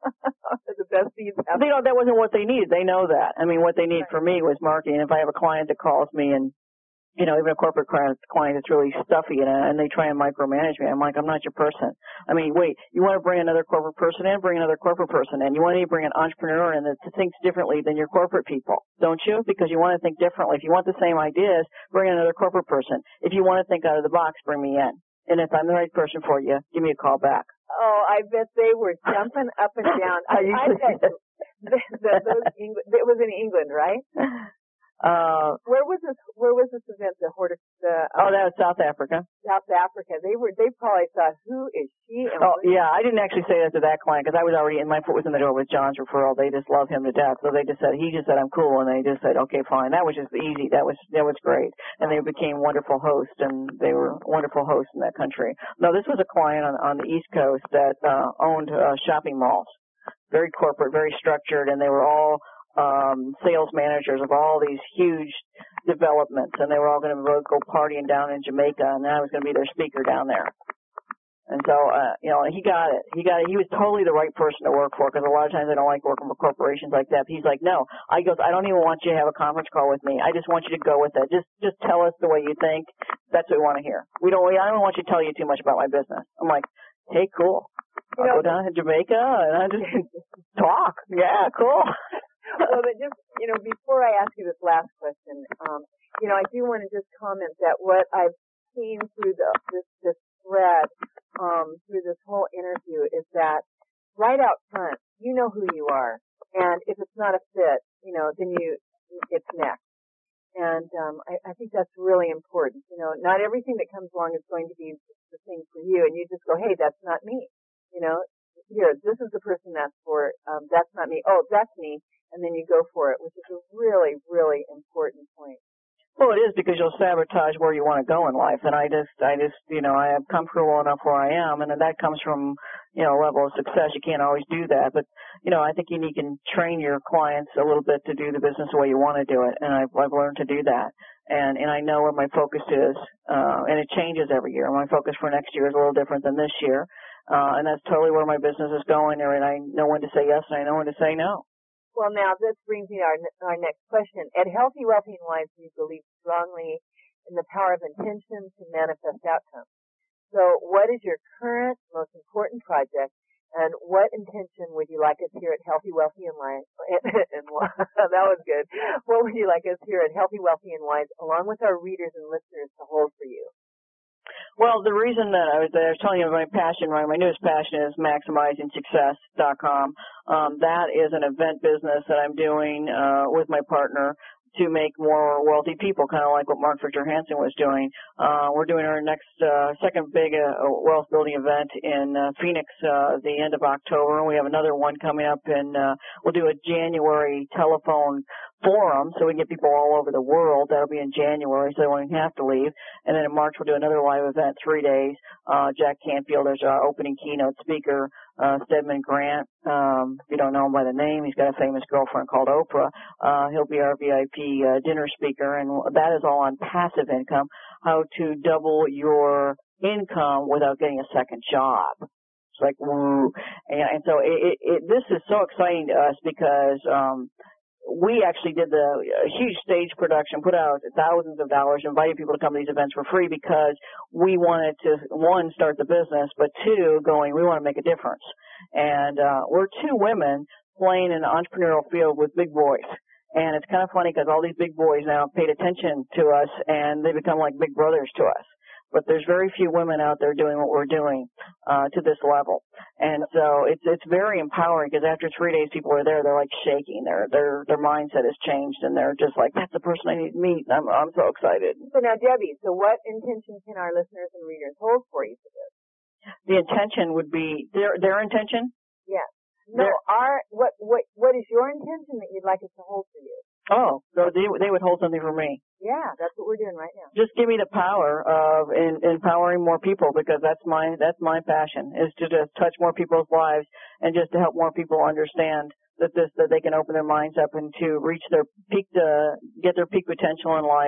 the best seeds ever?
You know, that wasn't what they needed. They know that. I mean, what they needed
Right.
for me was marketing. If I have a client that calls me and, you know, even a corporate client that's really stuffy and, and they try and micromanage me, I'm like, I'm not your person. I mean, wait, you want to bring another corporate person in? Bring another corporate person in. You want to bring an entrepreneur in that thinks differently than your corporate people, don't you? Because you want to think differently. If you want the same ideas, bring another corporate person. If you want to think out of the box, bring me in. And if I'm the right person for you, give me a call back.
Oh, I bet they were jumping up and down. I, I bet the, the, those England, it was in England, right?
Uh,
where was this? Where was this event? The hortic. The um,
oh, that was South Africa.
South Africa. They were. They probably thought, "Who is she?" And
oh, yeah. I didn't actually say that to that client because I was already in. My foot was in the door with John's referral. They just love him to death. So they just said he just said I'm cool, and they just said okay, fine. That was just easy. That was that was great, and they became wonderful hosts, and they were wonderful hosts in that country. No, this was a client on on the East Coast that uh, owned uh, shopping malls, very corporate, very structured, and they were all. Um, sales managers of all these huge developments, and they were all going to go partying down in Jamaica, and I was going to be their speaker down there. And so, uh, you know, he got it. He got it. He was totally the right person to work for because a lot of times I don't like working for corporations like that. But he's like, no. I goes, I don't even want you to have a conference call with me. I just want you to go with it. Just, just tell us the way you think. That's what we want to hear. We don't. I don't want you to tell you too much about my business. I'm like, hey, cool. I'll you know, go down to Jamaica and I just talk. Yeah, cool.
Well, but just, you know, before I ask you this last question, um, you know, I do want to just comment that what I've seen through the, this, this thread, um, through this whole interview is that right out front, you know who you are. And if it's not a fit, you know, then you, it's next. And, um, I, I think that's really important. You know, not everything that comes along is going to be the thing for you. And you just go, hey, that's not me. You know, here, this is the person that's for, um, that's not me. Oh, that's me. And then you go for it, which is a really, really important point.
Well, it is because you'll sabotage where you want to go in life. And I just, I just, you know, I am comfortable enough where I am. And then that comes from, you know, a level of success. You can't always do that. But, you know, I think you, need, you can train your clients a little bit to do the business the way you want to do it. And I've, I've learned to do that. And, and I know where my focus is. Uh, and it changes every year. My focus for next year is a little different than this year. Uh, and that's totally where my business is going. And I know when to say yes and I know when to say no.
Well, now this brings me to our, our next question. At Healthy, Wealthy, and Wise, we believe strongly in the power of intention to manifest outcomes. So what is your current most important project, and what intention would you like us here at Healthy, Wealthy, and Wise? And, that was good. What would you like us here at Healthy, Wealthy, and Wise, along with our readers and listeners, to hold for you?
Well, the reason that I was, I was telling you my passion, my, my newest passion is maximizing success dot com. Um, that is an event business that I'm doing uh, with my partner to make more wealthy people, kind of like what Mark Victor Hansen was doing. Uh, we're doing our next uh, second big uh, wealth building event in uh, Phoenix uh, the end of October. We have another one coming up in, uh, we'll do a January telephone forum so we can get people all over the world. That'll be in January, so they won't even have to leave. And then in March, we'll do another live event, three days. Uh, Jack Canfield is our opening keynote speaker. Uh, Stedman Grant, um, if you don't know him by the name, he's got a famous girlfriend called Oprah. Uh, he'll be our V I P uh, dinner speaker, and that is all on passive income, how to double your income without getting a second job. It's like, woo. And, and so it, it, it, this is so exciting to us because um, we actually did the uh, huge stage production, put out thousands of dollars, invited people to come to these events for free because we wanted to, one, start the business, but two, going, we want to make a difference. And uh, we're two women playing in the entrepreneurial field with big boys. And it's kind of funny because all these big boys now paid attention to us, and they become like big brothers to us. But there's very few women out there doing what we're doing uh, to this level. And so it's it's very empowering because after three days people are there, they're like shaking. Their their their mindset has changed, and they're just like, that's the person I need to meet. And I'm I'm so excited.
So now, Debbie, so what intention can our listeners and readers hold for you for this?
The intention would be their their intention?
Yes. No, their, our what what what is your intention that you'd like us to hold for you?
Oh, so they they would hold something for me.
Yeah, that's what we're doing right now.
Just give me the power of in, empowering more people because that's my that's my passion is to just touch more people's lives and just to help more people understand that this that they can open their minds up and to reach their peak to get their peak potential in life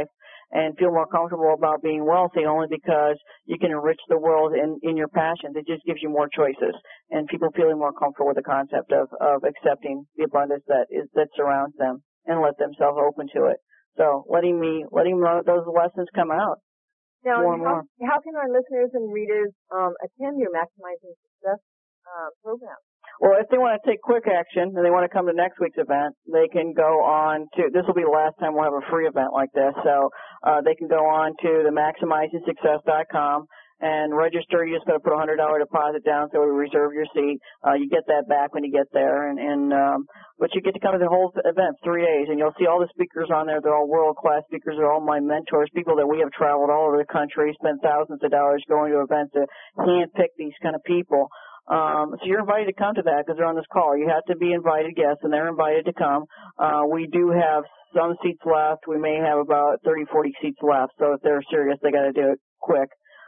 and feel more comfortable about being wealthy only because you can enrich the world in, in your passions. It just gives you more choices and people feeling more comfortable with the concept of, of accepting the abundance that is, that surrounds them and let themselves open to it. So letting me, letting those lessons come out.
Now,
more and
how,
more.
how can our listeners and readers um, attend your Maximizing Success uh, program?
Well, if they want to take quick action and they want to come to next week's event, they can go on to, this will be the last time we'll have a free event like this, so uh, they can go on to the maximizing success dot com and register. You just got to put a one hundred dollars deposit down so we reserve your seat. Uh, you get that back when you get there, and, and um, but you get to come to the whole event, three days, and you'll see all the speakers on there. They're all world-class speakers. They're all my mentors, people that we have traveled all over the country, spent thousands of dollars going to events to handpick these kind of people. Um, so you're invited to come to that because they're on this call. You have to be invited guests, and they're invited to come. Uh, we do have some seats left. We may have about thirty, forty seats left. So if they're serious, they got to do it quick.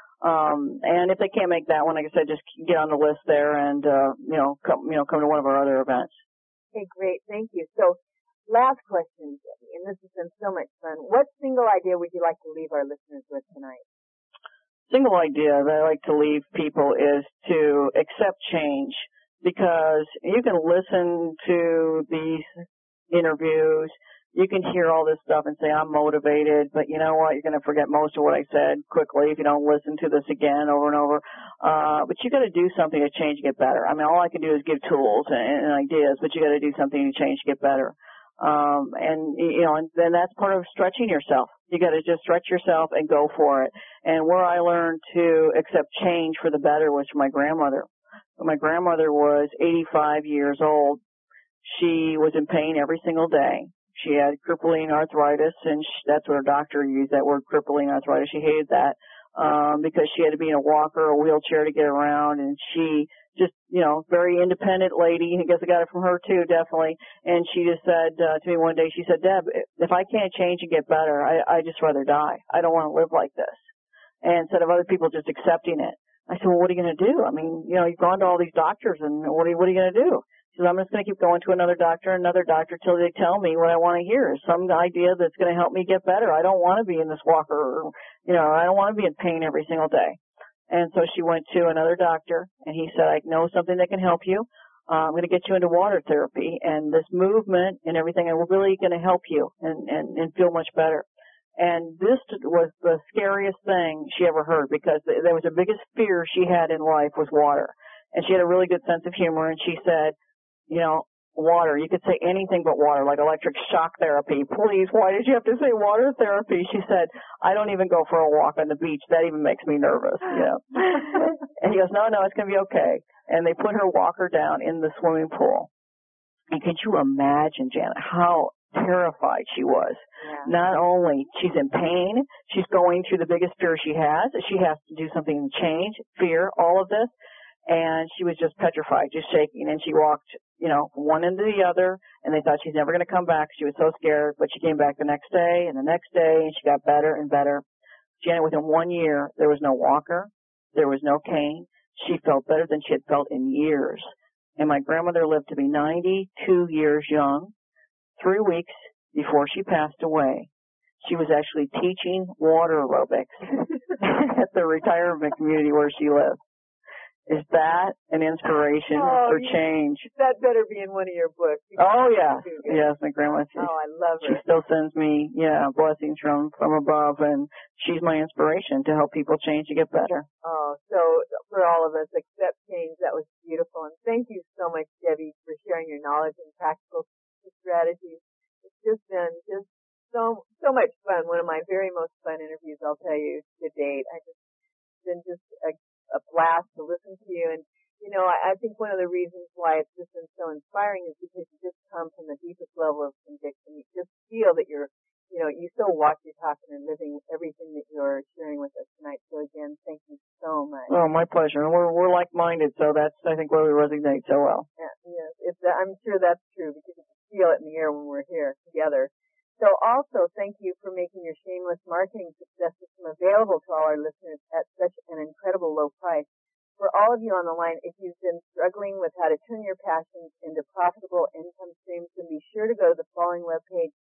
Um, and if they can't make that one, like I said, just get on the list there and, uh, you know, come, you know, come to one of our other events.
Okay, great. Thank you. So last question, Debbie, and this has been so much fun. What single idea would you like to leave our listeners with tonight?
Single idea that I like to leave people is to accept change, because you can listen to these interviews, you can hear all this stuff and say, I'm motivated, but you know what, you're going to forget most of what I said quickly if you don't listen to this again over and over. Uh, but you got to do something to change to get better. I mean, all I can do is give tools and, and ideas, but you got to do something to change to get better. Um, and, you know, and then that's part of stretching yourself. You got to just stretch yourself and go for it. And where I learned to accept change for the better was from my grandmother. When my grandmother was eighty-five years old, she was in pain every single day. She had crippling arthritis, and she, that's what her doctor used, that word, crippling arthritis. She hated that um, because she had to be in a walker or a wheelchair to get around, and she just, you know, very independent lady. I guess I got it from her too, definitely. And she just said uh, to me one day, she said, Deb, if I can't change and get better, I, I just rather die. I don't want to live like this. And instead of other people just accepting it. I said, well, what are you going to do? I mean, you know, you've gone to all these doctors, and what are you, what are you going to do? She said, I'm just going to keep going to another doctor, another doctor, till they tell me what I want to hear, some idea that's going to help me get better. I don't want to be in this walker, or, you know, I don't want to be in pain every single day. And so she went to another doctor, and he said, I know something that can help you. Uh, I'm going to get you into water therapy, and this movement and everything are really going to help you and, and, and feel much better. And this was the scariest thing she ever heard, because there was the biggest fear she had in life was water. And she had a really good sense of humor, and she said, you know, water, you could say anything but water, like electric shock therapy. Please, why did you have to say water therapy? She said, I don't even go for a walk on the beach. That even makes me nervous, you know. And he goes, no, no, it's going to be okay. And they put her walker down in the swimming pool. And could you imagine, Janet, how terrified she was? Yeah. Not only she's in pain, she's going through the biggest fear she has. She has to do something to change, fear, all of this. And she was just petrified, just shaking. And she walked, you know, from one end to the other, and they thought she's never going to come back. She was so scared, but she came back the next day and the next day, and she got better and better. Janet, within one year, there was no walker. There was no cane. She felt better than she had felt in years. And my grandmother lived to be ninety-two years young. Three weeks before she passed away, she was actually teaching water aerobics at the retirement community where she lived. Is that an inspiration
oh,
for change?
That better be in one of your books. You
oh, yeah. Yes, my grandma. She,
oh, I love her.
She still sends me, yeah, blessings from, from above, and she's my inspiration to help people change to get better.
Oh, so for all of us, accept change. That was beautiful. And thank you so much, Debbie, for sharing your knowledge and practical strategies. It's just been just so, so much fun. One of my very most fun interviews, I'll tell you, to date. I just, it's been just a a blast to listen to you. And, you know, I, I think one of the reasons why it's just been so inspiring is because you just come from the deepest level of conviction. You just feel that you're, you know, you so walk your talking and living everything that you're sharing with us tonight. So again, thank you so much.
Oh, my pleasure. And we're, we're like-minded, so that's, I think, where we resonate so well.
Yeah, yes, it's, I'm sure that's true, because you can feel it in the air when we're here together. So also, thank you for making your shameless marketing success system available to all our listeners at such an incredible low price. For all of you on the line, if you've been struggling with how to turn your passions into profitable income streams, then be sure to go to the following webpage to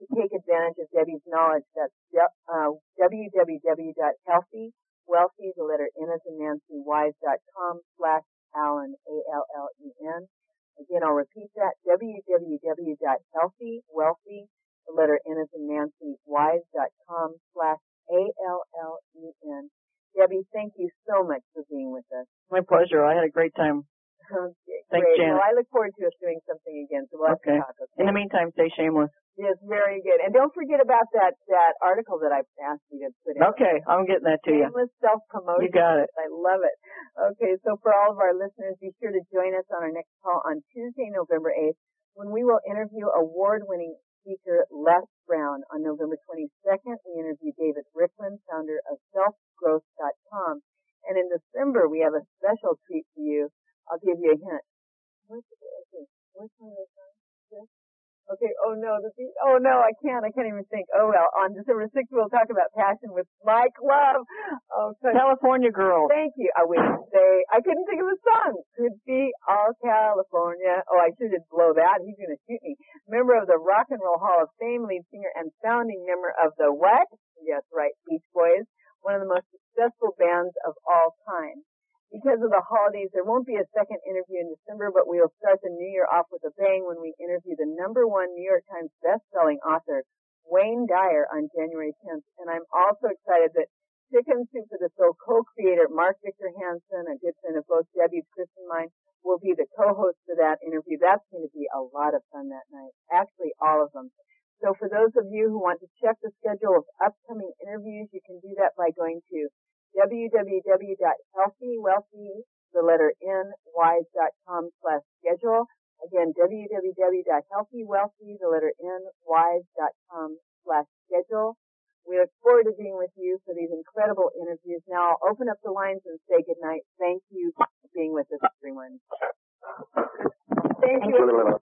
to take advantage of Debbie's knowledge, that's uh, w w w dot healthy wealthy, the letter N as in Nancy, wise dot com slash Allen, A L L E N. Again, I'll repeat that, w w w dot healthy wealthy, the letter N as in Nancy, wise dot com slash A L L E N. Debbie, thank you so much for being with us.
My pleasure. I had a great time.
Okay,
Thanks,
great.
Janet.
Well, I look forward to us doing something again, so we'll have
okay.
to talk, okay?
In the meantime, stay shameless.
Yes, very good. And don't forget about that, that article that I asked you to put in.
Okay, I'm getting that to you.
Shameless self-promotion.
You got it.
I love it. Okay, so for all of our listeners, be sure to join us on our next call on Tuesday, November eighth, when we will interview award-winning speaker Les Brown. On November twenty-second, we interview David Ricklin, founder of self growth dot com. And in December, we have a special treat for you. I'll give you a hint. What's okay, what's on this one? Okay, oh no, the beat, oh no, I can't, I can't even think. Oh well, on December sixth, we'll talk about passion with Mike Love. Oh,
California Girl.
Thank you. I would say, I couldn't think of the song. Could be all California. Oh, I should just blow that. He's going to shoot me. Member of the Rock and Roll Hall of Fame, lead singer and founding member of the what? Yes, right, Beach Boys. One of the most successful bands of all time. Because of the holidays, there won't be a second interview in December, but we'll start the new year off with a bang when we interview the number one New York Times best-selling author, Wayne Dyer, on January tenth. And I'm also excited that Chicken Soup for the Soul co-creator Mark Victor Hansen, a good friend of both Debbie's, Chris, and mine, will be the co-host for that interview. That's going to be a lot of fun that night. Actually, all of them. So for those of you who want to check the schedule of upcoming interviews, you can do that by going to w w w dot healthy wealthy, the letter N, wise dot com slash schedule. Again, w w w dot healthy wealthy, the letter N, wise dot com slash schedule. We look forward to being with you for these incredible interviews. Now I'll open up the lines and say goodnight. Thank you for being with us, everyone. Thank you.